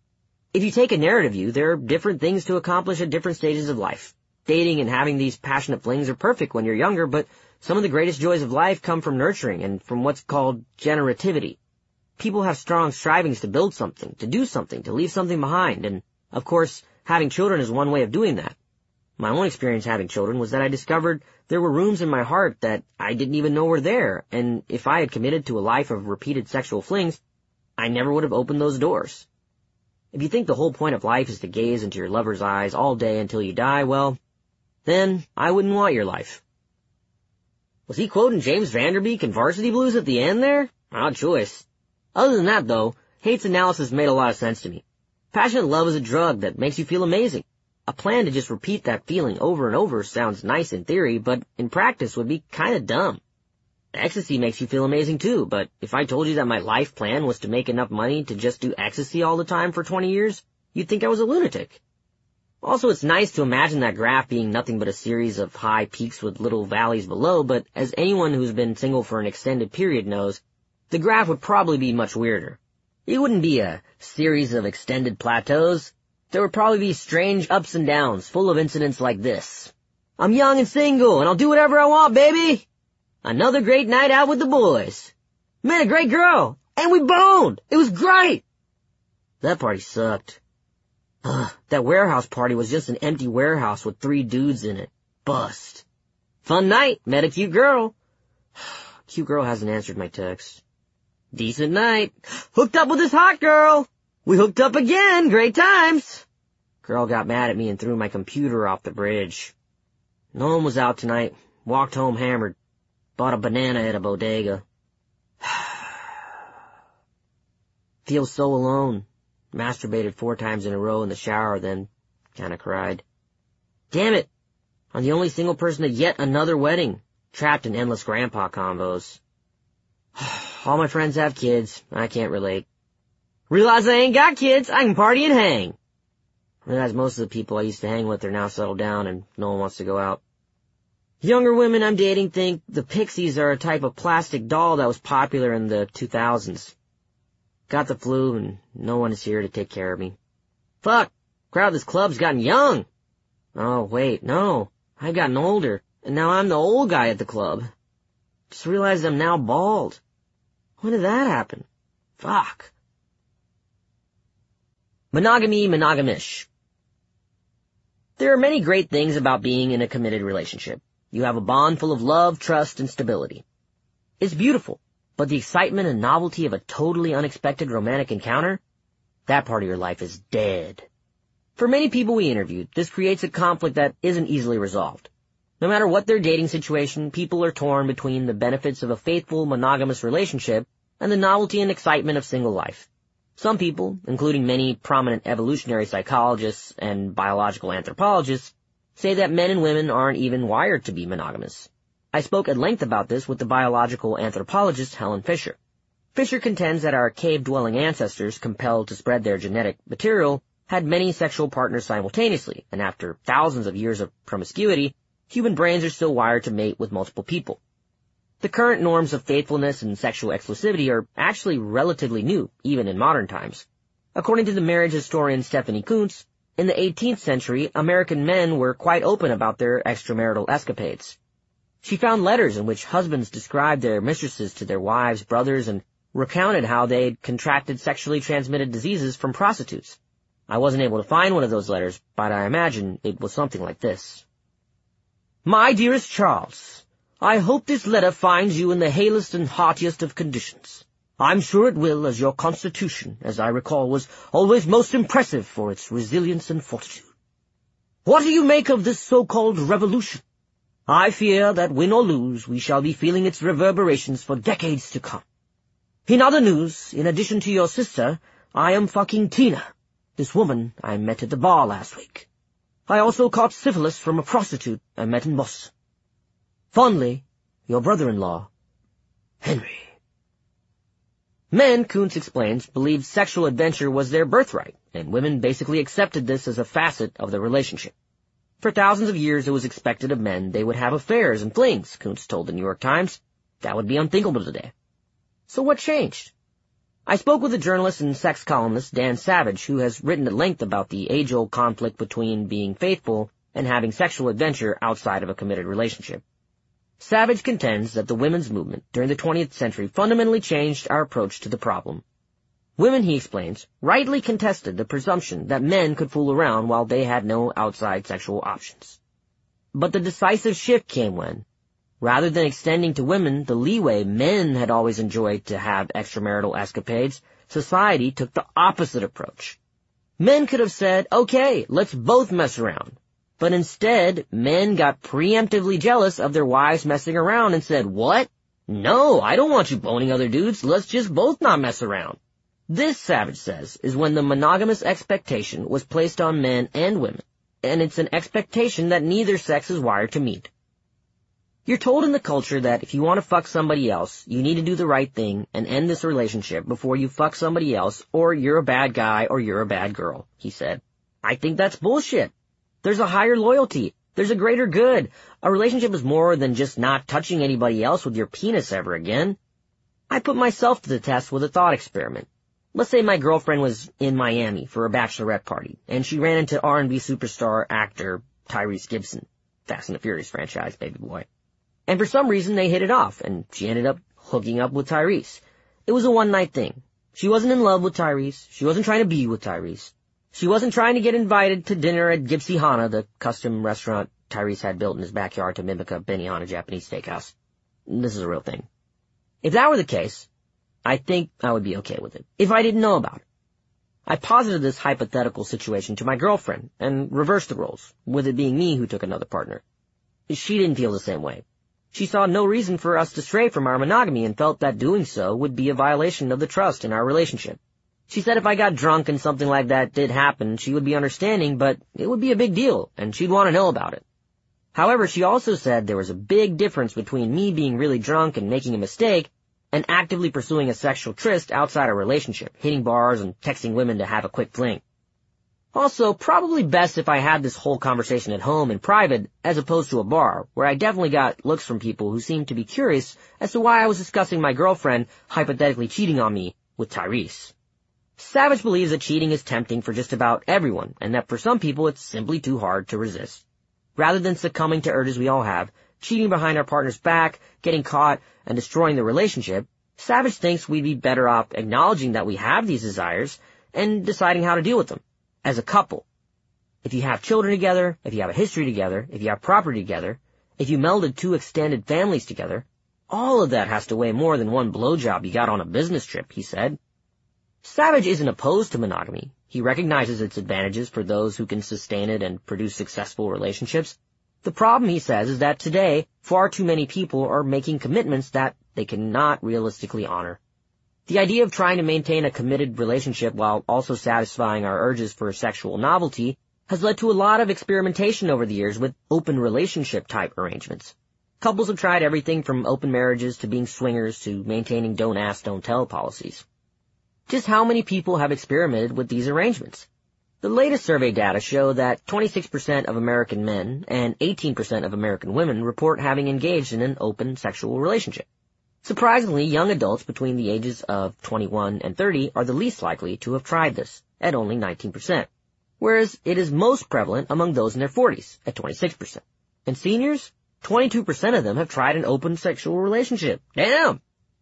If you take a narrative view, there are different things to accomplish at different stages of life. Dating and having these passionate flings are perfect when you're younger, but some of the greatest joys of life come from nurturing and from what's called generativity. People have strong strivings to build something, to do something, to leave something behind, and, of course, having children is one way of doing that. My own experience having children was that I discovered there were rooms in my heart that I didn't even know were there, and if I had committed to a life of repeated sexual flings, I never would have opened those doors. If you think the whole point of life is to gaze into your lover's eyes all day until you die, well, then I wouldn't want your life. Was he quoting James Vanderbeek and Varsity Blues at the end there? Odd choice. Other than that, though, Haight's analysis made a lot of sense to me. Passionate love is a drug that makes you feel amazing. A plan to just repeat that feeling over and over sounds nice in theory, but in practice would be kinda dumb. Ecstasy makes you feel amazing too, but if I told you that my life plan was to make enough money to just do ecstasy all the time for twenty years, you'd think I was a lunatic. Also, it's nice to imagine that graph being nothing but a series of high peaks with little valleys below, but as anyone who's been single for an extended period knows, the graph would probably be much weirder. It wouldn't be a series of extended plateaus. There would probably be strange ups and downs full of incidents like this. I'm young and single, and I'll do whatever I want, baby! Another great night out with the boys. Met a great girl, and we boned! It was great! That party sucked. Ugh, that warehouse party was just an empty warehouse with three dudes in it. Bust. Fun night, met a cute girl. Cute girl hasn't answered my text. Decent night. Hooked up with this hot girl. We hooked up again. Great times. Girl got mad at me and threw my computer off the bridge. No one was out tonight. Walked home hammered. Bought a banana at a bodega. Feel so alone. Masturbated four times in a row in the shower, then kinda cried. Damn it. I'm the only single person at yet another wedding. Trapped in endless grandpa combos. All my friends have kids. I can't relate. Realize I ain't got kids. I can party and hang. Realize most of the people I used to hang with are now settled down and no one wants to go out. Younger women I'm dating think the Pixies are a type of plastic doll that was popular in the two thousands. Got the flu and no one is here to take care of me. Fuck! Crowd of this club's gotten young. Oh, wait, no. I've gotten older, and now I'm the old guy at the club. Just realized I'm now bald. When did that happen? Fuck. Monogamy, monogamish. There are many great things about being in a committed relationship. You have a bond full of love, trust, and stability. It's beautiful, but the excitement and novelty of a totally unexpected romantic encounter, that part of your life is dead. For many people we interviewed, this creates a conflict that isn't easily resolved. No matter what their dating situation, people are torn between the benefits of a faithful, monogamous relationship and the novelty and excitement of single life. Some people, including many prominent evolutionary psychologists and biological anthropologists, say that men and women aren't even wired to be monogamous. I spoke at length about this with the biological anthropologist Helen Fisher. Fisher contends that our cave-dwelling ancestors, compelled to spread their genetic material, had many sexual partners simultaneously, and after thousands of years of promiscuity, human brains are still wired to mate with multiple people. The current norms of faithfulness and sexual exclusivity are actually relatively new, even in modern times. According to the marriage historian Stephanie Kuntz, in the eighteenth century, American men were quite open about their extramarital escapades. She found letters in which husbands described their mistresses to their wives, brothers, and recounted how they'd contracted sexually transmitted diseases from prostitutes. I wasn't able to find one of those letters, but I imagine it was something like this. My dearest Charles, I hope this letter finds you in the halest and heartiest of conditions. I'm sure it will, as your constitution, as I recall, was always most impressive for its resilience and fortitude. What do you make of this so-called revolution? I fear that win or lose, we shall be feeling its reverberations for decades to come. In other news, in addition to your sister, I am fucking Tina, this woman I met at the bar last week. I also caught syphilis from a prostitute I met in Boston. Fondly, your brother-in-law, Henry. Men, Kuntz explains, believed sexual adventure was their birthright, and women basically accepted this as a facet of the relationship. For thousands of years it was expected of men they would have affairs and flings, Kuntz told the New York Times. That would be unthinkable today. So what changed? I spoke with a journalist and sex columnist, Dan Savage, who has written at length about the age-old conflict between being faithful and having sexual adventure outside of a committed relationship. Savage contends that the women's movement during the twentieth century fundamentally changed our approach to the problem. Women, he explains, rightly contested the presumption that men could fool around while they had no outside sexual options. But the decisive shift came when, rather than extending to women the leeway men had always enjoyed to have extramarital escapades, society took the opposite approach. Men could have said, okay, let's both mess around. But instead, men got preemptively jealous of their wives messing around and said, what? No, I don't want you boning other dudes. Let's just both not mess around. This, Savage says, is when the monogamous expectation was placed on men and women, and it's an expectation that neither sex is wired to meet. You're told in the culture that if you want to fuck somebody else, you need to do the right thing and end this relationship before you fuck somebody else, or you're a bad guy or you're a bad girl, he said. I think that's bullshit. There's a higher loyalty. There's a greater good. A relationship is more than just not touching anybody else with your penis ever again. I put myself to the test with a thought experiment. Let's say my girlfriend was in Miami for a bachelorette party, and she ran into R and B superstar actor Tyrese Gibson, Fast and the Furious franchise, baby boy. And for some reason they hit it off, and she ended up hooking up with Tyrese. It was a one-night thing. She wasn't in love with Tyrese. She wasn't trying to be with Tyrese. She wasn't trying to get invited to dinner at Gypsy Hana, the custom restaurant Tyrese had built in his backyard to mimic a Benihana Japanese steakhouse. This is a real thing. If that were the case, I think I would be okay with it, if I didn't know about it. I posited this hypothetical situation to my girlfriend and reversed the roles, with it being me who took another partner. She didn't feel the same way. She saw no reason for us to stray from our monogamy and felt that doing so would be a violation of the trust in our relationship. She said if I got drunk and something like that did happen, she would be understanding, but it would be a big deal, and she'd want to know about it. However, she also said there was a big difference between me being really drunk and making a mistake and actively pursuing a sexual tryst outside a relationship, hitting bars and texting women to have a quick fling. Also, probably best if I had this whole conversation at home in private as opposed to a bar, where I definitely got looks from people who seemed to be curious as to why I was discussing my girlfriend hypothetically cheating on me with Tyrese. Savage believes that cheating is tempting for just about everyone, and that for some people it's simply too hard to resist. Rather than succumbing to urges we all have, cheating behind our partner's back, getting caught, and destroying the relationship, Savage thinks we'd be better off acknowledging that we have these desires and deciding how to deal with them, as a couple. If you have children together, if you have a history together, if you have property together, if you melded two extended families together, all of that has to weigh more than one blowjob you got on a business trip, he said. Savage isn't opposed to monogamy. He recognizes its advantages for those who can sustain it and produce successful relationships. The problem, he says, is that today, far too many people are making commitments that they cannot realistically honor. The idea of trying to maintain a committed relationship while also satisfying our urges for sexual novelty has led to a lot of experimentation over the years with open relationship-type arrangements. Couples have tried everything from open marriages to being swingers to maintaining don't ask, don't tell policies. Just how many people have experimented with these arrangements? The latest survey data show that twenty-six percent of American men and eighteen percent of American women report having engaged in an open sexual relationship. Surprisingly, young adults between the ages of twenty-one and thirty are the least likely to have tried this, at only nineteen percent, whereas it is most prevalent among those in their forties, at twenty-six percent. And seniors? twenty-two percent of them have tried an open sexual relationship. Damn!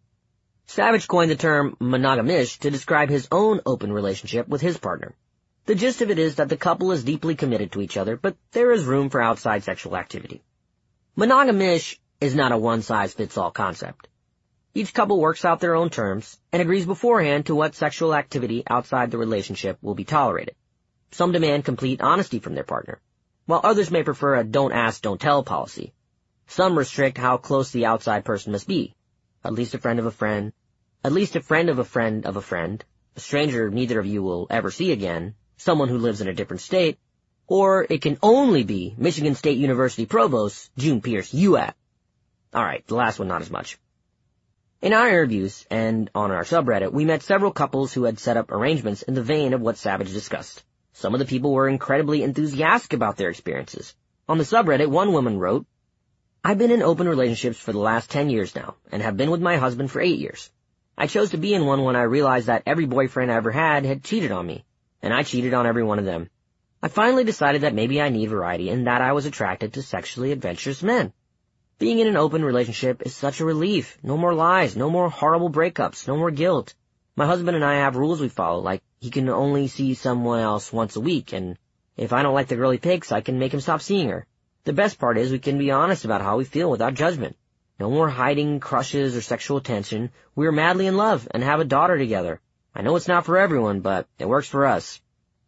Savage coined the term monogamish to describe his own open relationship with his partner. The gist of it is that the couple is deeply committed to each other, but there is room for outside sexual activity. Monogamish is not a one-size-fits-all concept. Each couple works out their own terms and agrees beforehand to what sexual activity outside the relationship will be tolerated. Some demand complete honesty from their partner, while others may prefer a don't ask, don't tell policy. Some restrict how close the outside person must be. At least a friend of a friend, at least a friend of a friend of a friend, a stranger neither of you will ever see again, someone who lives in a different state, or it can only be Michigan State University Provost June Pierce U A T. Alright, the last one not as much. In our interviews and on our subreddit, we met several couples who had set up arrangements in the vein of what Savage discussed. Some of the people were incredibly enthusiastic about their experiences. On the subreddit, one woman wrote, I've been in open relationships for the last ten years now, and have been with my husband for eight years. I chose to be in one when I realized that every boyfriend I ever had had cheated on me, and I cheated on every one of them. I finally decided that maybe I need variety and that I was attracted to sexually adventurous men. Being in an open relationship is such a relief. No more lies, no more horrible breakups, no more guilt. My husband and I have rules we follow, like he can only see someone else once a week, and if I don't like the girl he picks, I can make him stop seeing her. The best part is we can be honest about how we feel without judgment. No more hiding crushes or sexual tension. We are madly in love and have a daughter together. I know it's not for everyone, but it works for us.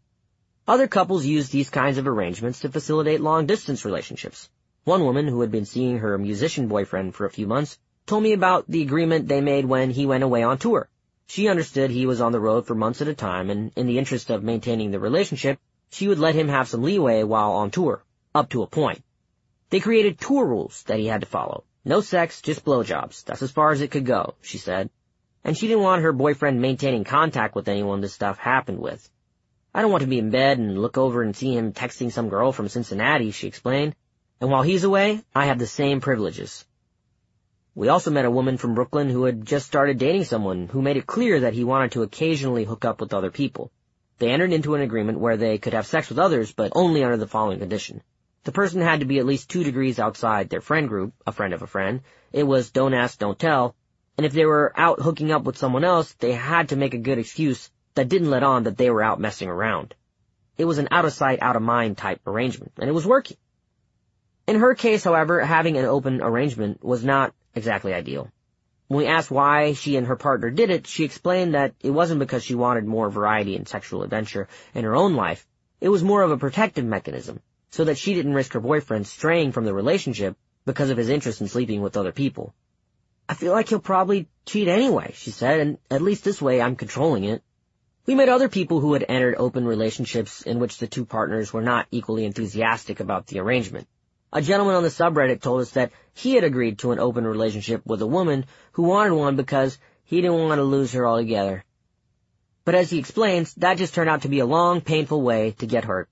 Other couples use these kinds of arrangements to facilitate long-distance relationships. One woman who had been seeing her musician boyfriend for a few months told me about the agreement they made when he went away on tour. She understood he was on the road for months at a time, and in the interest of maintaining the relationship, she would let him have some leeway while on tour, up to a point. They created tour rules that he had to follow. No sex, just blowjobs. That's as far as it could go, she said. And she didn't want her boyfriend maintaining contact with anyone this stuff happened with. I don't want to be in bed and look over and see him texting some girl from Cincinnati, she explained. And while he's away, I have the same privileges. We also met a woman from Brooklyn who had just started dating someone who made it clear that he wanted to occasionally hook up with other people. They entered into an agreement where they could have sex with others, but only under the following condition. The person had to be at least two degrees outside their friend group, a friend of a friend. It was don't ask, don't tell. And if they were out hooking up with someone else, they had to make a good excuse that didn't let on that they were out messing around. It was an out-of-sight, out-of-mind type arrangement, and it was working. In her case, however, having an open arrangement was not exactly ideal. When we asked why she and her partner did it, she explained that it wasn't because she wanted more variety and sexual adventure in her own life. It was more of a protective mechanism, so that she didn't risk her boyfriend straying from the relationship because of his interest in sleeping with other people. I feel like he'll probably cheat anyway, she said, and at least this way I'm controlling it. We met other people who had entered open relationships in which the two partners were not equally enthusiastic about the arrangement. A gentleman on the subreddit told us that he had agreed to an open relationship with a woman who wanted one because he didn't want to lose her altogether. But as he explains, that just turned out to be a long, painful way to get hurt.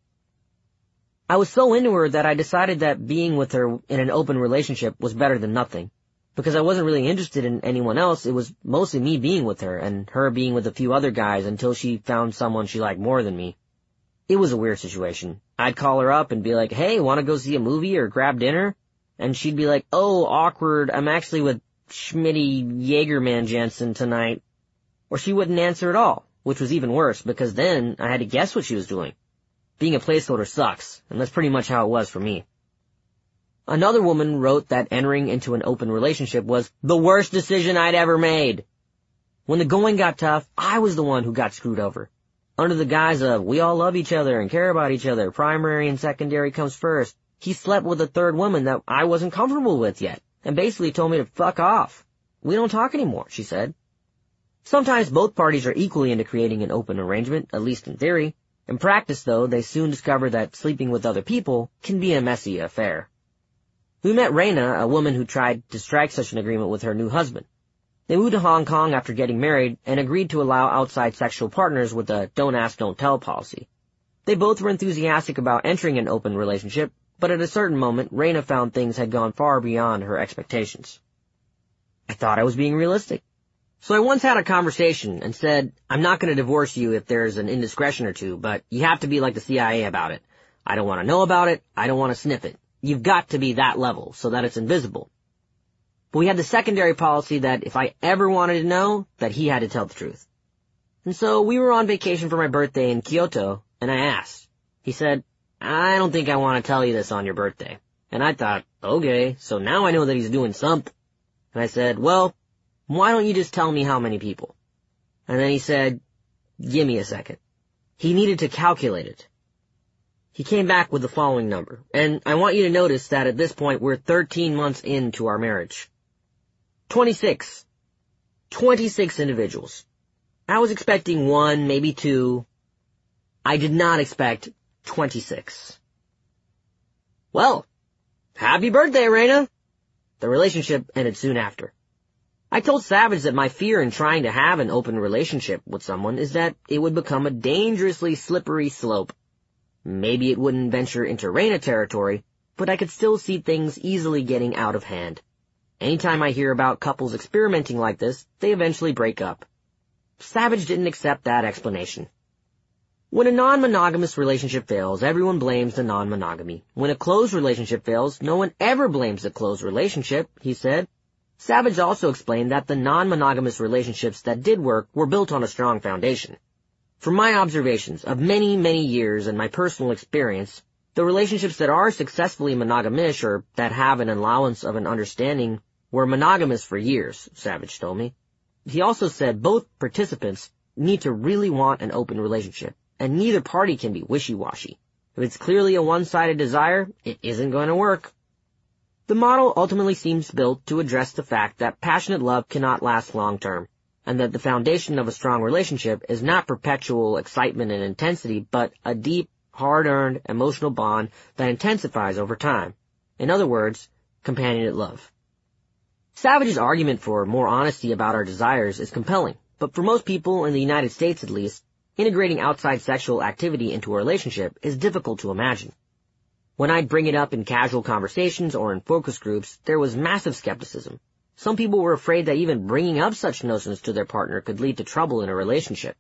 I was so into her that I decided that being with her in an open relationship was better than nothing. Because I wasn't really interested in anyone else, it was mostly me being with her and her being with a few other guys until she found someone she liked more than me. It was a weird situation. I'd call her up and be like, hey, want to go see a movie or grab dinner? And she'd be like, oh, awkward, I'm actually with Schmitty Jaegerman Jensen tonight. Or she wouldn't answer at all, which was even worse because then I had to guess what she was doing. Being a placeholder sucks, and that's pretty much how it was for me. Another woman wrote that entering into an open relationship was the worst decision I'd ever made. When the going got tough, I was the one who got screwed over. Under the guise of, we all love each other and care about each other, primary and secondary comes first, he slept with a third woman that I wasn't comfortable with yet, and basically told me to fuck off. We don't talk anymore, she said. Sometimes both parties are equally into creating an open arrangement, at least in theory. In practice, though, they soon discover that sleeping with other people can be a messy affair. We met Raina, a woman who tried to strike such an agreement with her new husband. They moved to Hong Kong after getting married and agreed to allow outside sexual partners with a don't ask, don't tell policy. They both were enthusiastic about entering an open relationship, but at a certain moment, Raina found things had gone far beyond her expectations. I thought I was being realistic. So I once had a conversation and said, I'm not going to divorce you if there's an indiscretion or two, but you have to be like the C I A about it. I don't want to know about it. I don't want to sniff it. You've got to be that level so that it's invisible. But we had the secondary policy that if I ever wanted to know, that he had to tell the truth. And so we were on vacation for my birthday in Kyoto, and I asked. He said, I don't think I want to tell you this on your birthday. And I thought, okay, so now I know that he's doing something. And I said, well, why don't you just tell me how many people? And then he said, give me a second. He needed to calculate it. He came back with the following number, and I want you to notice that at this point we're thirteen months into our marriage. twenty-six. twenty-six individuals. I was expecting one, maybe two. I did not expect twenty-six. Well, happy birthday, Raina! The relationship ended soon after. I told Savage that my fear in trying to have an open relationship with someone is that it would become a dangerously slippery slope. Maybe it wouldn't venture into Raina territory, but I could still see things easily getting out of hand. Anytime I hear about couples experimenting like this, they eventually break up. Savage didn't accept that explanation. When a non-monogamous relationship fails, everyone blames the non-monogamy. When a closed relationship fails, no one ever blames the closed relationship, he said. Savage also explained that the non-monogamous relationships that did work were built on a strong foundation. From my observations of many, many years and my personal experience, the relationships that are successfully monogamish or that have an allowance of an understanding were monogamous for years, Savage told me. He also said both participants need to really want an open relationship, and neither party can be wishy-washy. If it's clearly a one-sided desire, it isn't going to work. The model ultimately seems built to address the fact that passionate love cannot last long-term, and that the foundation of a strong relationship is not perpetual excitement and intensity, but a deep, hard-earned emotional bond that intensifies over time. In other words, companionate love. Savage's argument for more honesty about our desires is compelling, but for most people, in the United States at least, integrating outside sexual activity into a relationship is difficult to imagine. When I'd bring it up in casual conversations or in focus groups, there was massive skepticism. Some people were afraid that even bringing up such notions to their partner could lead to trouble in a relationship.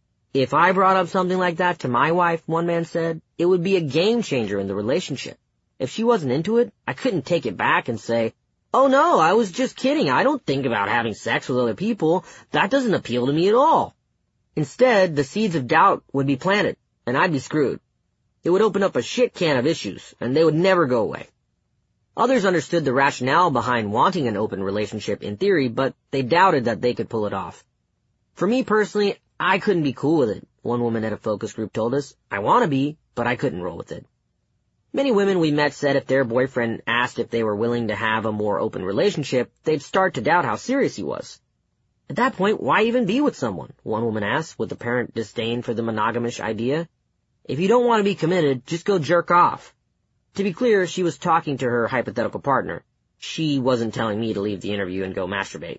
If I brought up something like that to my wife, one man said, it would be a game changer in the relationship. If she wasn't into it, I couldn't take it back and say, "Oh no, I was just kidding. I don't think about having sex with other people. That doesn't appeal to me at all." Instead, the seeds of doubt would be planted, and I'd be screwed. It would open up a shit can of issues, and they would never go away. Others understood the rationale behind wanting an open relationship in theory, but they doubted that they could pull it off. For me personally, I couldn't be cool with it, one woman at a focus group told us. I want to be, but I couldn't roll with it. Many women we met said if their boyfriend asked if they were willing to have a more open relationship, they'd start to doubt how serious he was. At that point, why even be with someone? One woman asked, with apparent disdain for the monogamish idea. If you don't want to be committed, just go jerk off. To be clear, she was talking to her hypothetical partner. She wasn't telling me to leave the interview and go masturbate.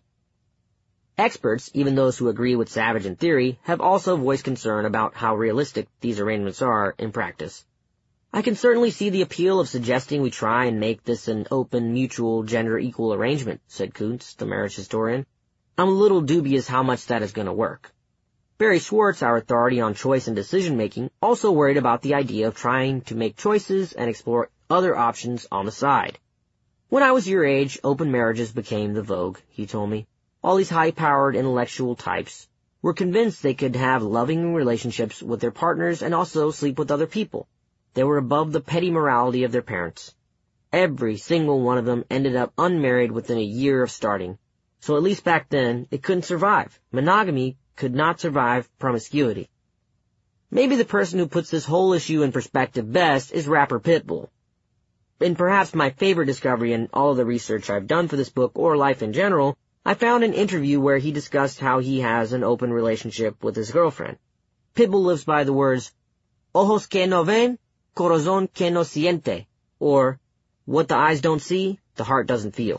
Experts, even those who agree with Savage in theory, have also voiced concern about how realistic these arrangements are in practice. I can certainly see the appeal of suggesting we try and make this an open, mutual, gender-equal arrangement, said Kuntz, the marriage historian. I'm a little dubious how much that is going to work. Barry Schwartz, our authority on choice and decision-making, also worried about the idea of trying to make choices and explore other options on the side. When I was your age, open marriages became the vogue, he told me. All these high-powered intellectual types were convinced they could have loving relationships with their partners and also sleep with other people. They were above the petty morality of their parents. Every single one of them ended up unmarried within a year of starting. So at least back then, it couldn't survive. Monogamy could not survive promiscuity. Maybe the person who puts this whole issue in perspective best is rapper Pitbull. In perhaps my favorite discovery in all of the research I've done for this book or life in general, I found an interview where he discussed how he has an open relationship with his girlfriend. Pitbull lives by the words, ojos que no ven, corazón que no siente, or, what the eyes don't see, the heart doesn't feel.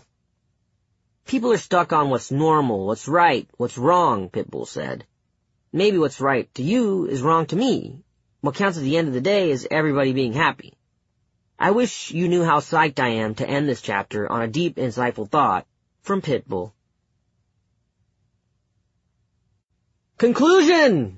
People are stuck on what's normal, what's right, what's wrong, Pitbull said. Maybe what's right to you is wrong to me. What counts at the end of the day is everybody being happy. I wish you knew how psyched I am to end this chapter on a deep, insightful thought from Pitbull. Conclusion!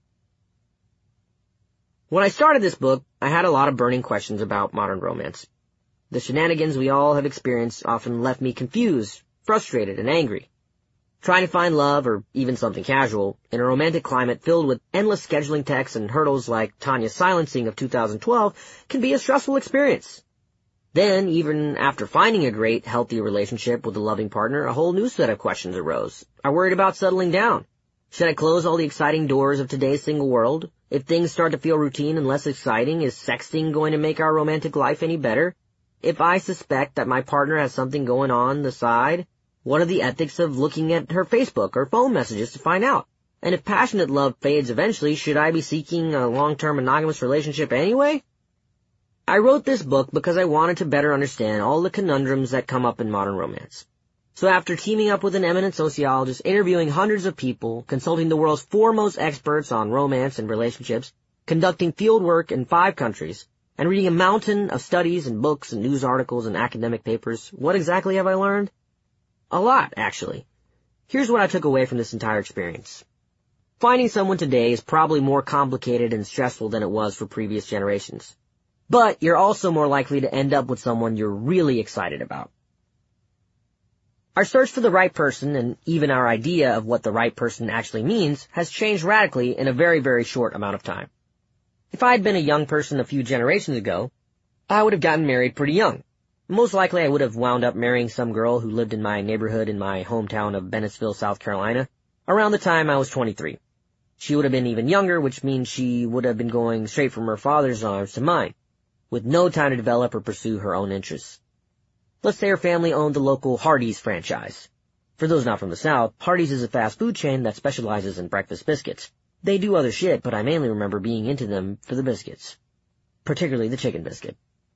When I started this book, I had a lot of burning questions about modern romance. The shenanigans we all have experienced often left me confused, frustrated, and angry. Trying to find love, or even something casual, in a romantic climate filled with endless scheduling texts and hurdles like Tanya's silencing of two thousand twelve can be a stressful experience. Then, even after finding a great, healthy relationship with a loving partner, a whole new set of questions arose. I worried about settling down. Should I close all the exciting doors of today's single world? If things start to feel routine and less exciting, is sexting going to make our romantic life any better? If I suspect that my partner has something going on the side, what are the ethics of looking at her Facebook or phone messages to find out? And if passionate love fades eventually, should I be seeking a long-term monogamous relationship anyway? I wrote this book because I wanted to better understand all the conundrums that come up in modern romance. So after teaming up with an eminent sociologist, interviewing hundreds of people, consulting the world's foremost experts on romance and relationships, conducting field work in five countries, and reading a mountain of studies and books and news articles and academic papers, what exactly have I learned? A lot, actually. Here's what I took away from this entire experience. Finding someone today is probably more complicated and stressful than it was for previous generations. But you're also more likely to end up with someone you're really excited about. Our search for the right person, and even our idea of what the right person actually means, has changed radically in a very, very short amount of time. If I had been a young person a few generations ago, I would have gotten married pretty young. Most likely I would have wound up marrying some girl who lived in my neighborhood in my hometown of Bennettsville, South Carolina, around the time I was twenty-three. She would have been even younger, which means she would have been going straight from her father's arms to mine, with no time to develop or pursue her own interests. Let's say her family owned the local Hardee's franchise. For those not from the South, Hardee's is a fast food chain that specializes in breakfast biscuits. They do other shit, but I mainly remember being into them for the biscuits, particularly the chicken biscuit.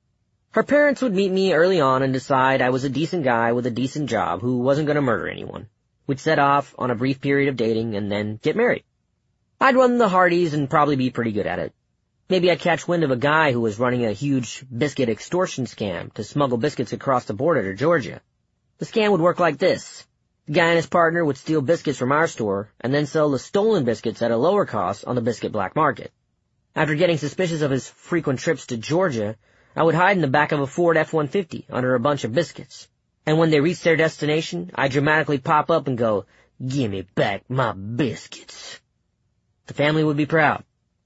Her parents would meet me early on and decide I was a decent guy with a decent job who wasn't going to murder anyone. We'd set off on a brief period of dating and then get married. I'd run the Hardee's and probably be pretty good at it. Maybe I'd catch wind of a guy who was running a huge biscuit extortion scam to smuggle biscuits across the border to Georgia. The scam would work like this. The guy and his partner would steal biscuits from our store and then sell the stolen biscuits at a lower cost on the biscuit black market. After getting suspicious of his frequent trips to Georgia, I would hide in the back of a Ford F one fifty under a bunch of biscuits. And when they reached their destination, I'd dramatically pop up and go, "Give me back my biscuits." The family would be proud.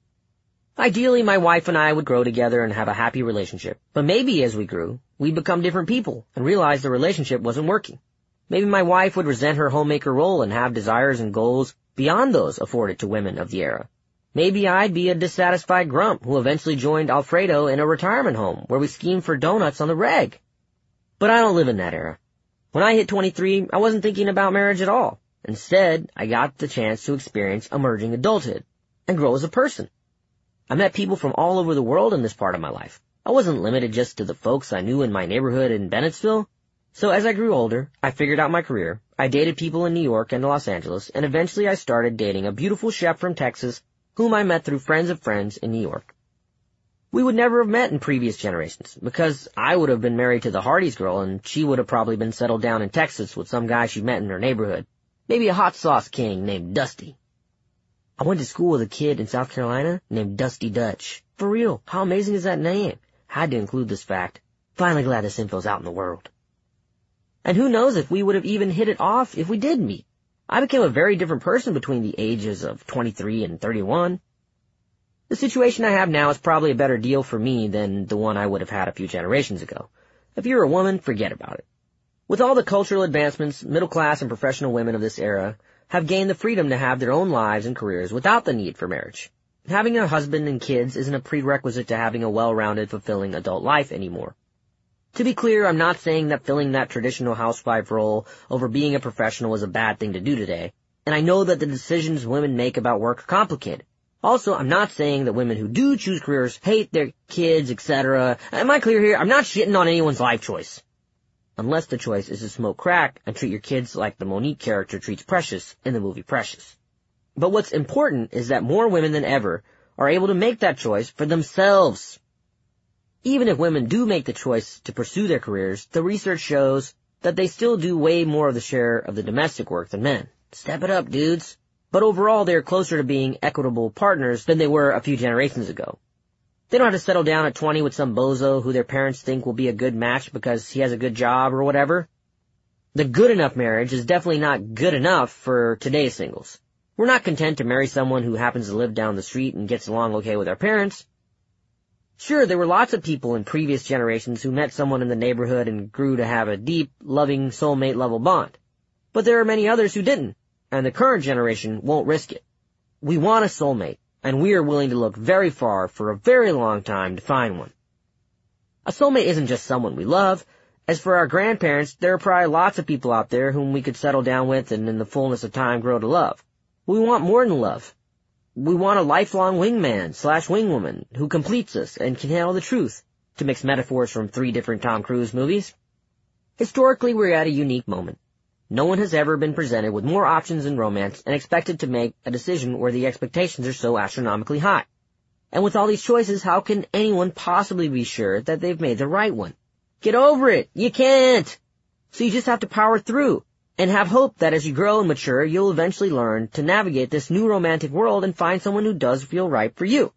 Ideally, my wife and I would grow together and have a happy relationship. But maybe as we grew, we'd become different people and realize the relationship wasn't working. Maybe my wife would resent her homemaker role and have desires and goals beyond those afforded to women of the era. Maybe I'd be a dissatisfied grump who eventually joined Alfredo in a retirement home where we schemed for donuts on the reg. But I don't live in that era. When I hit twenty-three, I wasn't thinking about marriage at all. Instead, I got the chance to experience emerging adulthood and grow as a person. I met people from all over the world in this part of my life. I wasn't limited just to the folks I knew in my neighborhood in Bennettsville. So as I grew older, I figured out my career. I dated people in New York and Los Angeles, and eventually I started dating a beautiful chef from Texas whom I met through friends of friends in New York. We would never have met in previous generations, because I would have been married to the Hardee's girl and she would have probably been settled down in Texas with some guy she met in her neighborhood. Maybe a hot sauce king named Dusty. I went to school with a kid in South Carolina named Dusty Dutch. For real, how amazing is that name? Had to include this fact. Finally glad this info's out in the world. And who knows if we would have even hit it off if we did meet. I became a very different person between the ages of twenty-three and thirty-one. The situation I have now is probably a better deal for me than the one I would have had a few generations ago. If you're a woman, forget about it. With all the cultural advancements, middle-class and professional women of this era have gained the freedom to have their own lives and careers without the need for marriage. Having a husband and kids isn't a prerequisite to having a well-rounded, fulfilling adult life anymore. To be clear, I'm not saying that filling that traditional housewife role over being a professional is a bad thing to do today, and I know that the decisions women make about work are complicated. Also, I'm not saying that women who do choose careers hate their kids, et cetera. Am I clear here? I'm not shitting on anyone's life choice. Unless the choice is to smoke crack and treat your kids like the Monique character treats Precious in the movie Precious. But what's important is that more women than ever are able to make that choice for themselves. Even if women do make the choice to pursue their careers, the research shows that they still do way more of the share of the domestic work than men. Step it up, dudes. But overall, they're closer to being equitable partners than they were a few generations ago. They don't have to settle down at twenty with some bozo who their parents think will be a good match because he has a good job or whatever. The good enough marriage is definitely not good enough for today's singles. We're not content to marry someone who happens to live down the street and gets along okay with our parents. Sure, there were lots of people in previous generations who met someone in the neighborhood and grew to have a deep, loving, soulmate-level bond. But there are many others who didn't, and the current generation won't risk it. We want a soulmate, and we are willing to look very far for a very long time to find one. A soulmate isn't just someone we love. As for our grandparents, there are probably lots of people out there whom we could settle down with and in the fullness of time grow to love. We want more than love. We want a lifelong wingman slash wingwoman who completes us and can handle the truth, to mix metaphors from three different Tom Cruise movies. Historically, we're at a unique moment. No one has ever been presented with more options in romance and expected to make a decision where the expectations are so astronomically high. And with all these choices, how can anyone possibly be sure that they've made the right one? Get over it! You can't! So you just have to power through. And have hope that as you grow and mature, you'll eventually learn to navigate this new romantic world and find someone who does feel right for you.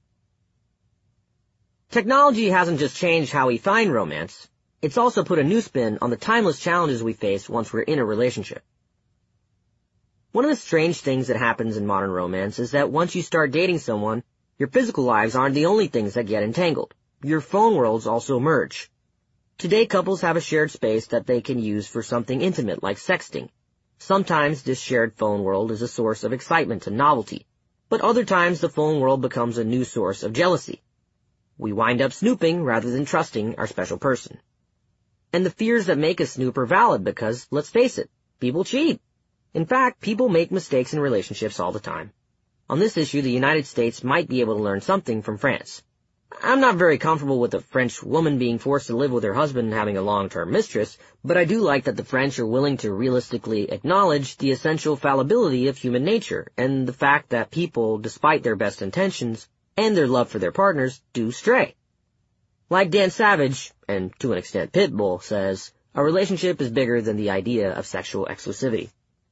Technology hasn't just changed how we find romance, it's also put a new spin on the timeless challenges we face once we're in a relationship. One of the strange things that happens in modern romance is that once you start dating someone, your physical lives aren't the only things that get entangled. Your phone worlds also merge. Today, couples have a shared space that they can use for something intimate like sexting. Sometimes this shared phone world is a source of excitement and novelty, but other times the phone world becomes a new source of jealousy. We wind up snooping rather than trusting our special person. And the fears that make us snoop are valid because, let's face it, people cheat. In fact, people make mistakes in relationships all the time. On this issue, the United States might be able to learn something from France. I'm not very comfortable with a French woman being forced to live with her husband and having a long-term mistress, but I do like that the French are willing to realistically acknowledge the essential fallibility of human nature and the fact that people, despite their best intentions and their love for their partners, do stray. Like Dan Savage, and to an extent Pitbull, says, a relationship is bigger than the idea of sexual exclusivity.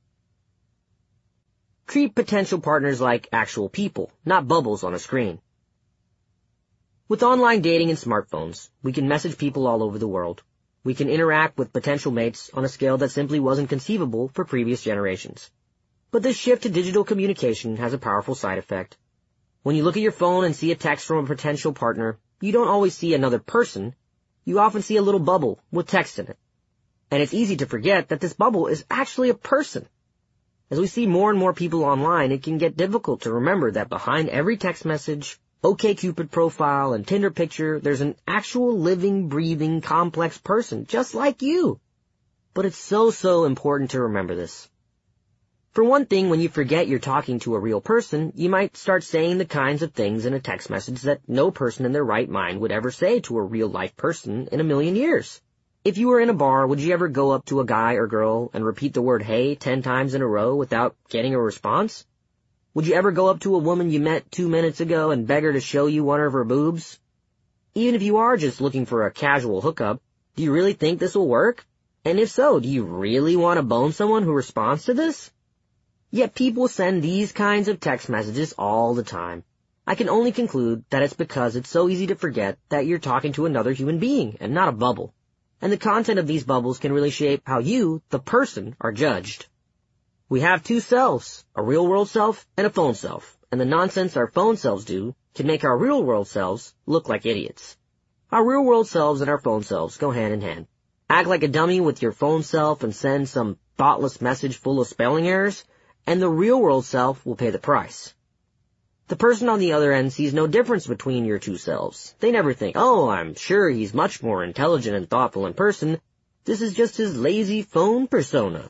Treat potential partners like actual people, not bubbles on a screen. With online dating and smartphones, we can message people all over the world. We can interact with potential mates on a scale that simply wasn't conceivable for previous generations. But this shift to digital communication has a powerful side effect. When you look at your phone and see a text from a potential partner, you don't always see another person. You often see a little bubble with text in it. And it's easy to forget that this bubble is actually a person. As we see more and more people online, it can get difficult to remember that behind every text message, OkCupid profile, and Tinder picture, there's an actual living, breathing, complex person just like you. But it's so, so important to remember this. For one thing, when you forget you're talking to a real person, you might start saying the kinds of things in a text message that no person in their right mind would ever say to a real-life person in a million years. If you were in a bar, would you ever go up to a guy or girl and repeat the word hey ten times in a row without getting a response? Would you ever go up to a woman you met two minutes ago and beg her to show you one of her boobs? Even if you are just looking for a casual hookup, do you really think this will work? And if so, do you really want to bone someone who responds to this? Yet people send these kinds of text messages all the time. I can only conclude that it's because it's so easy to forget that you're talking to another human being and not a bubble. And the content of these bubbles can really shape how you, the person, are judged. We have two selves, a real-world self and a phone self, and the nonsense our phone selves do can make our real-world selves look like idiots. Our real-world selves and our phone selves go hand in hand. Act like a dummy with your phone self and send some thoughtless message full of spelling errors, and the real-world self will pay the price. The person on the other end sees no difference between your two selves. They never think, oh, I'm sure he's much more intelligent and thoughtful in person. This is just his lazy phone persona.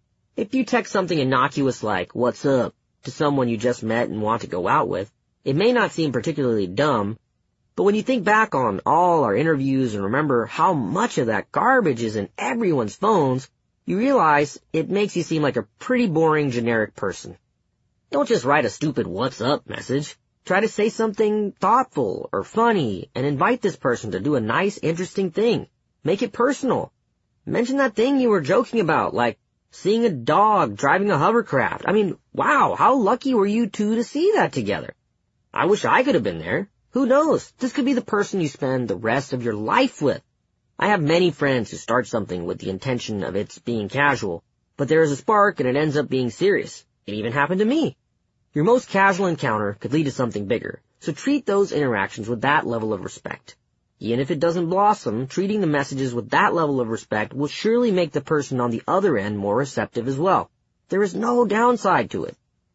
If you text something innocuous like, what's up, to someone you just met and want to go out with, it may not seem particularly dumb, but when you think back on all our interviews and remember how much of that garbage is in everyone's phones, you realize it makes you seem like a pretty boring generic person. Don't just write a stupid what's up message. Try to say something thoughtful or funny and invite this person to do a nice, interesting thing. Make it personal. Mention that thing you were joking about, like seeing a dog driving a hovercraft. I mean, wow, how lucky were you two to see that together? I wish I could have been there. Who knows? This could be the person you spend the rest of your life with. I have many friends who start something with the intention of its being casual, but there is a spark and it ends up being serious. It even happened to me. Your most casual encounter could lead to something bigger, so treat those interactions with that level of respect. Even if it doesn't blossom, treating the messages with that level of respect will surely make the person on the other end more receptive as well. There is no downside to it.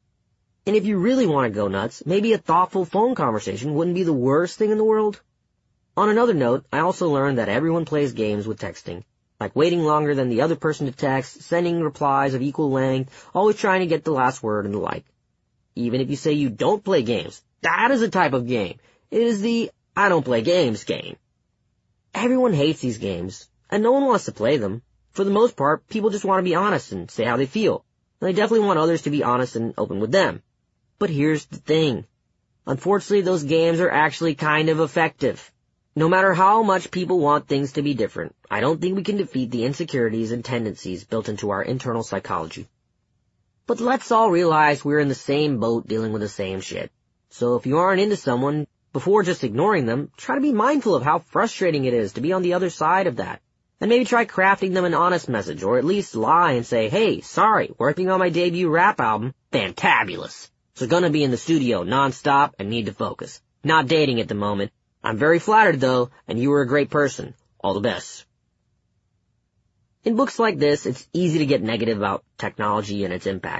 And if you really want to go nuts, maybe a thoughtful phone conversation wouldn't be the worst thing in the world. On another note, I also learned that everyone plays games with texting, like waiting longer than the other person to text, sending replies of equal length, always trying to get the last word and the like. Even if you say you don't play games, that is a type of game. It is the I don't play games game. Everyone hates these games, and no one wants to play them. For the most part, people just want to be honest and say how they feel. And they definitely want others to be honest and open with them. But here's the thing. Unfortunately, those games are actually kind of effective. No matter how much people want things to be different, I don't think we can defeat the insecurities and tendencies built into our internal psychology. But let's all realize we're in the same boat dealing with the same shit. So if you aren't into someone, before just ignoring them, try to be mindful of how frustrating it is to be on the other side of that. And maybe try crafting them an honest message, or at least lie and say, hey, sorry, working on my debut rap album, fantabulous. So gonna be in the studio non-stop and need to focus. Not dating at the moment. I'm very flattered though, and you were a great person. All the best. In books like this, it's easy to get negative about technology and its impact.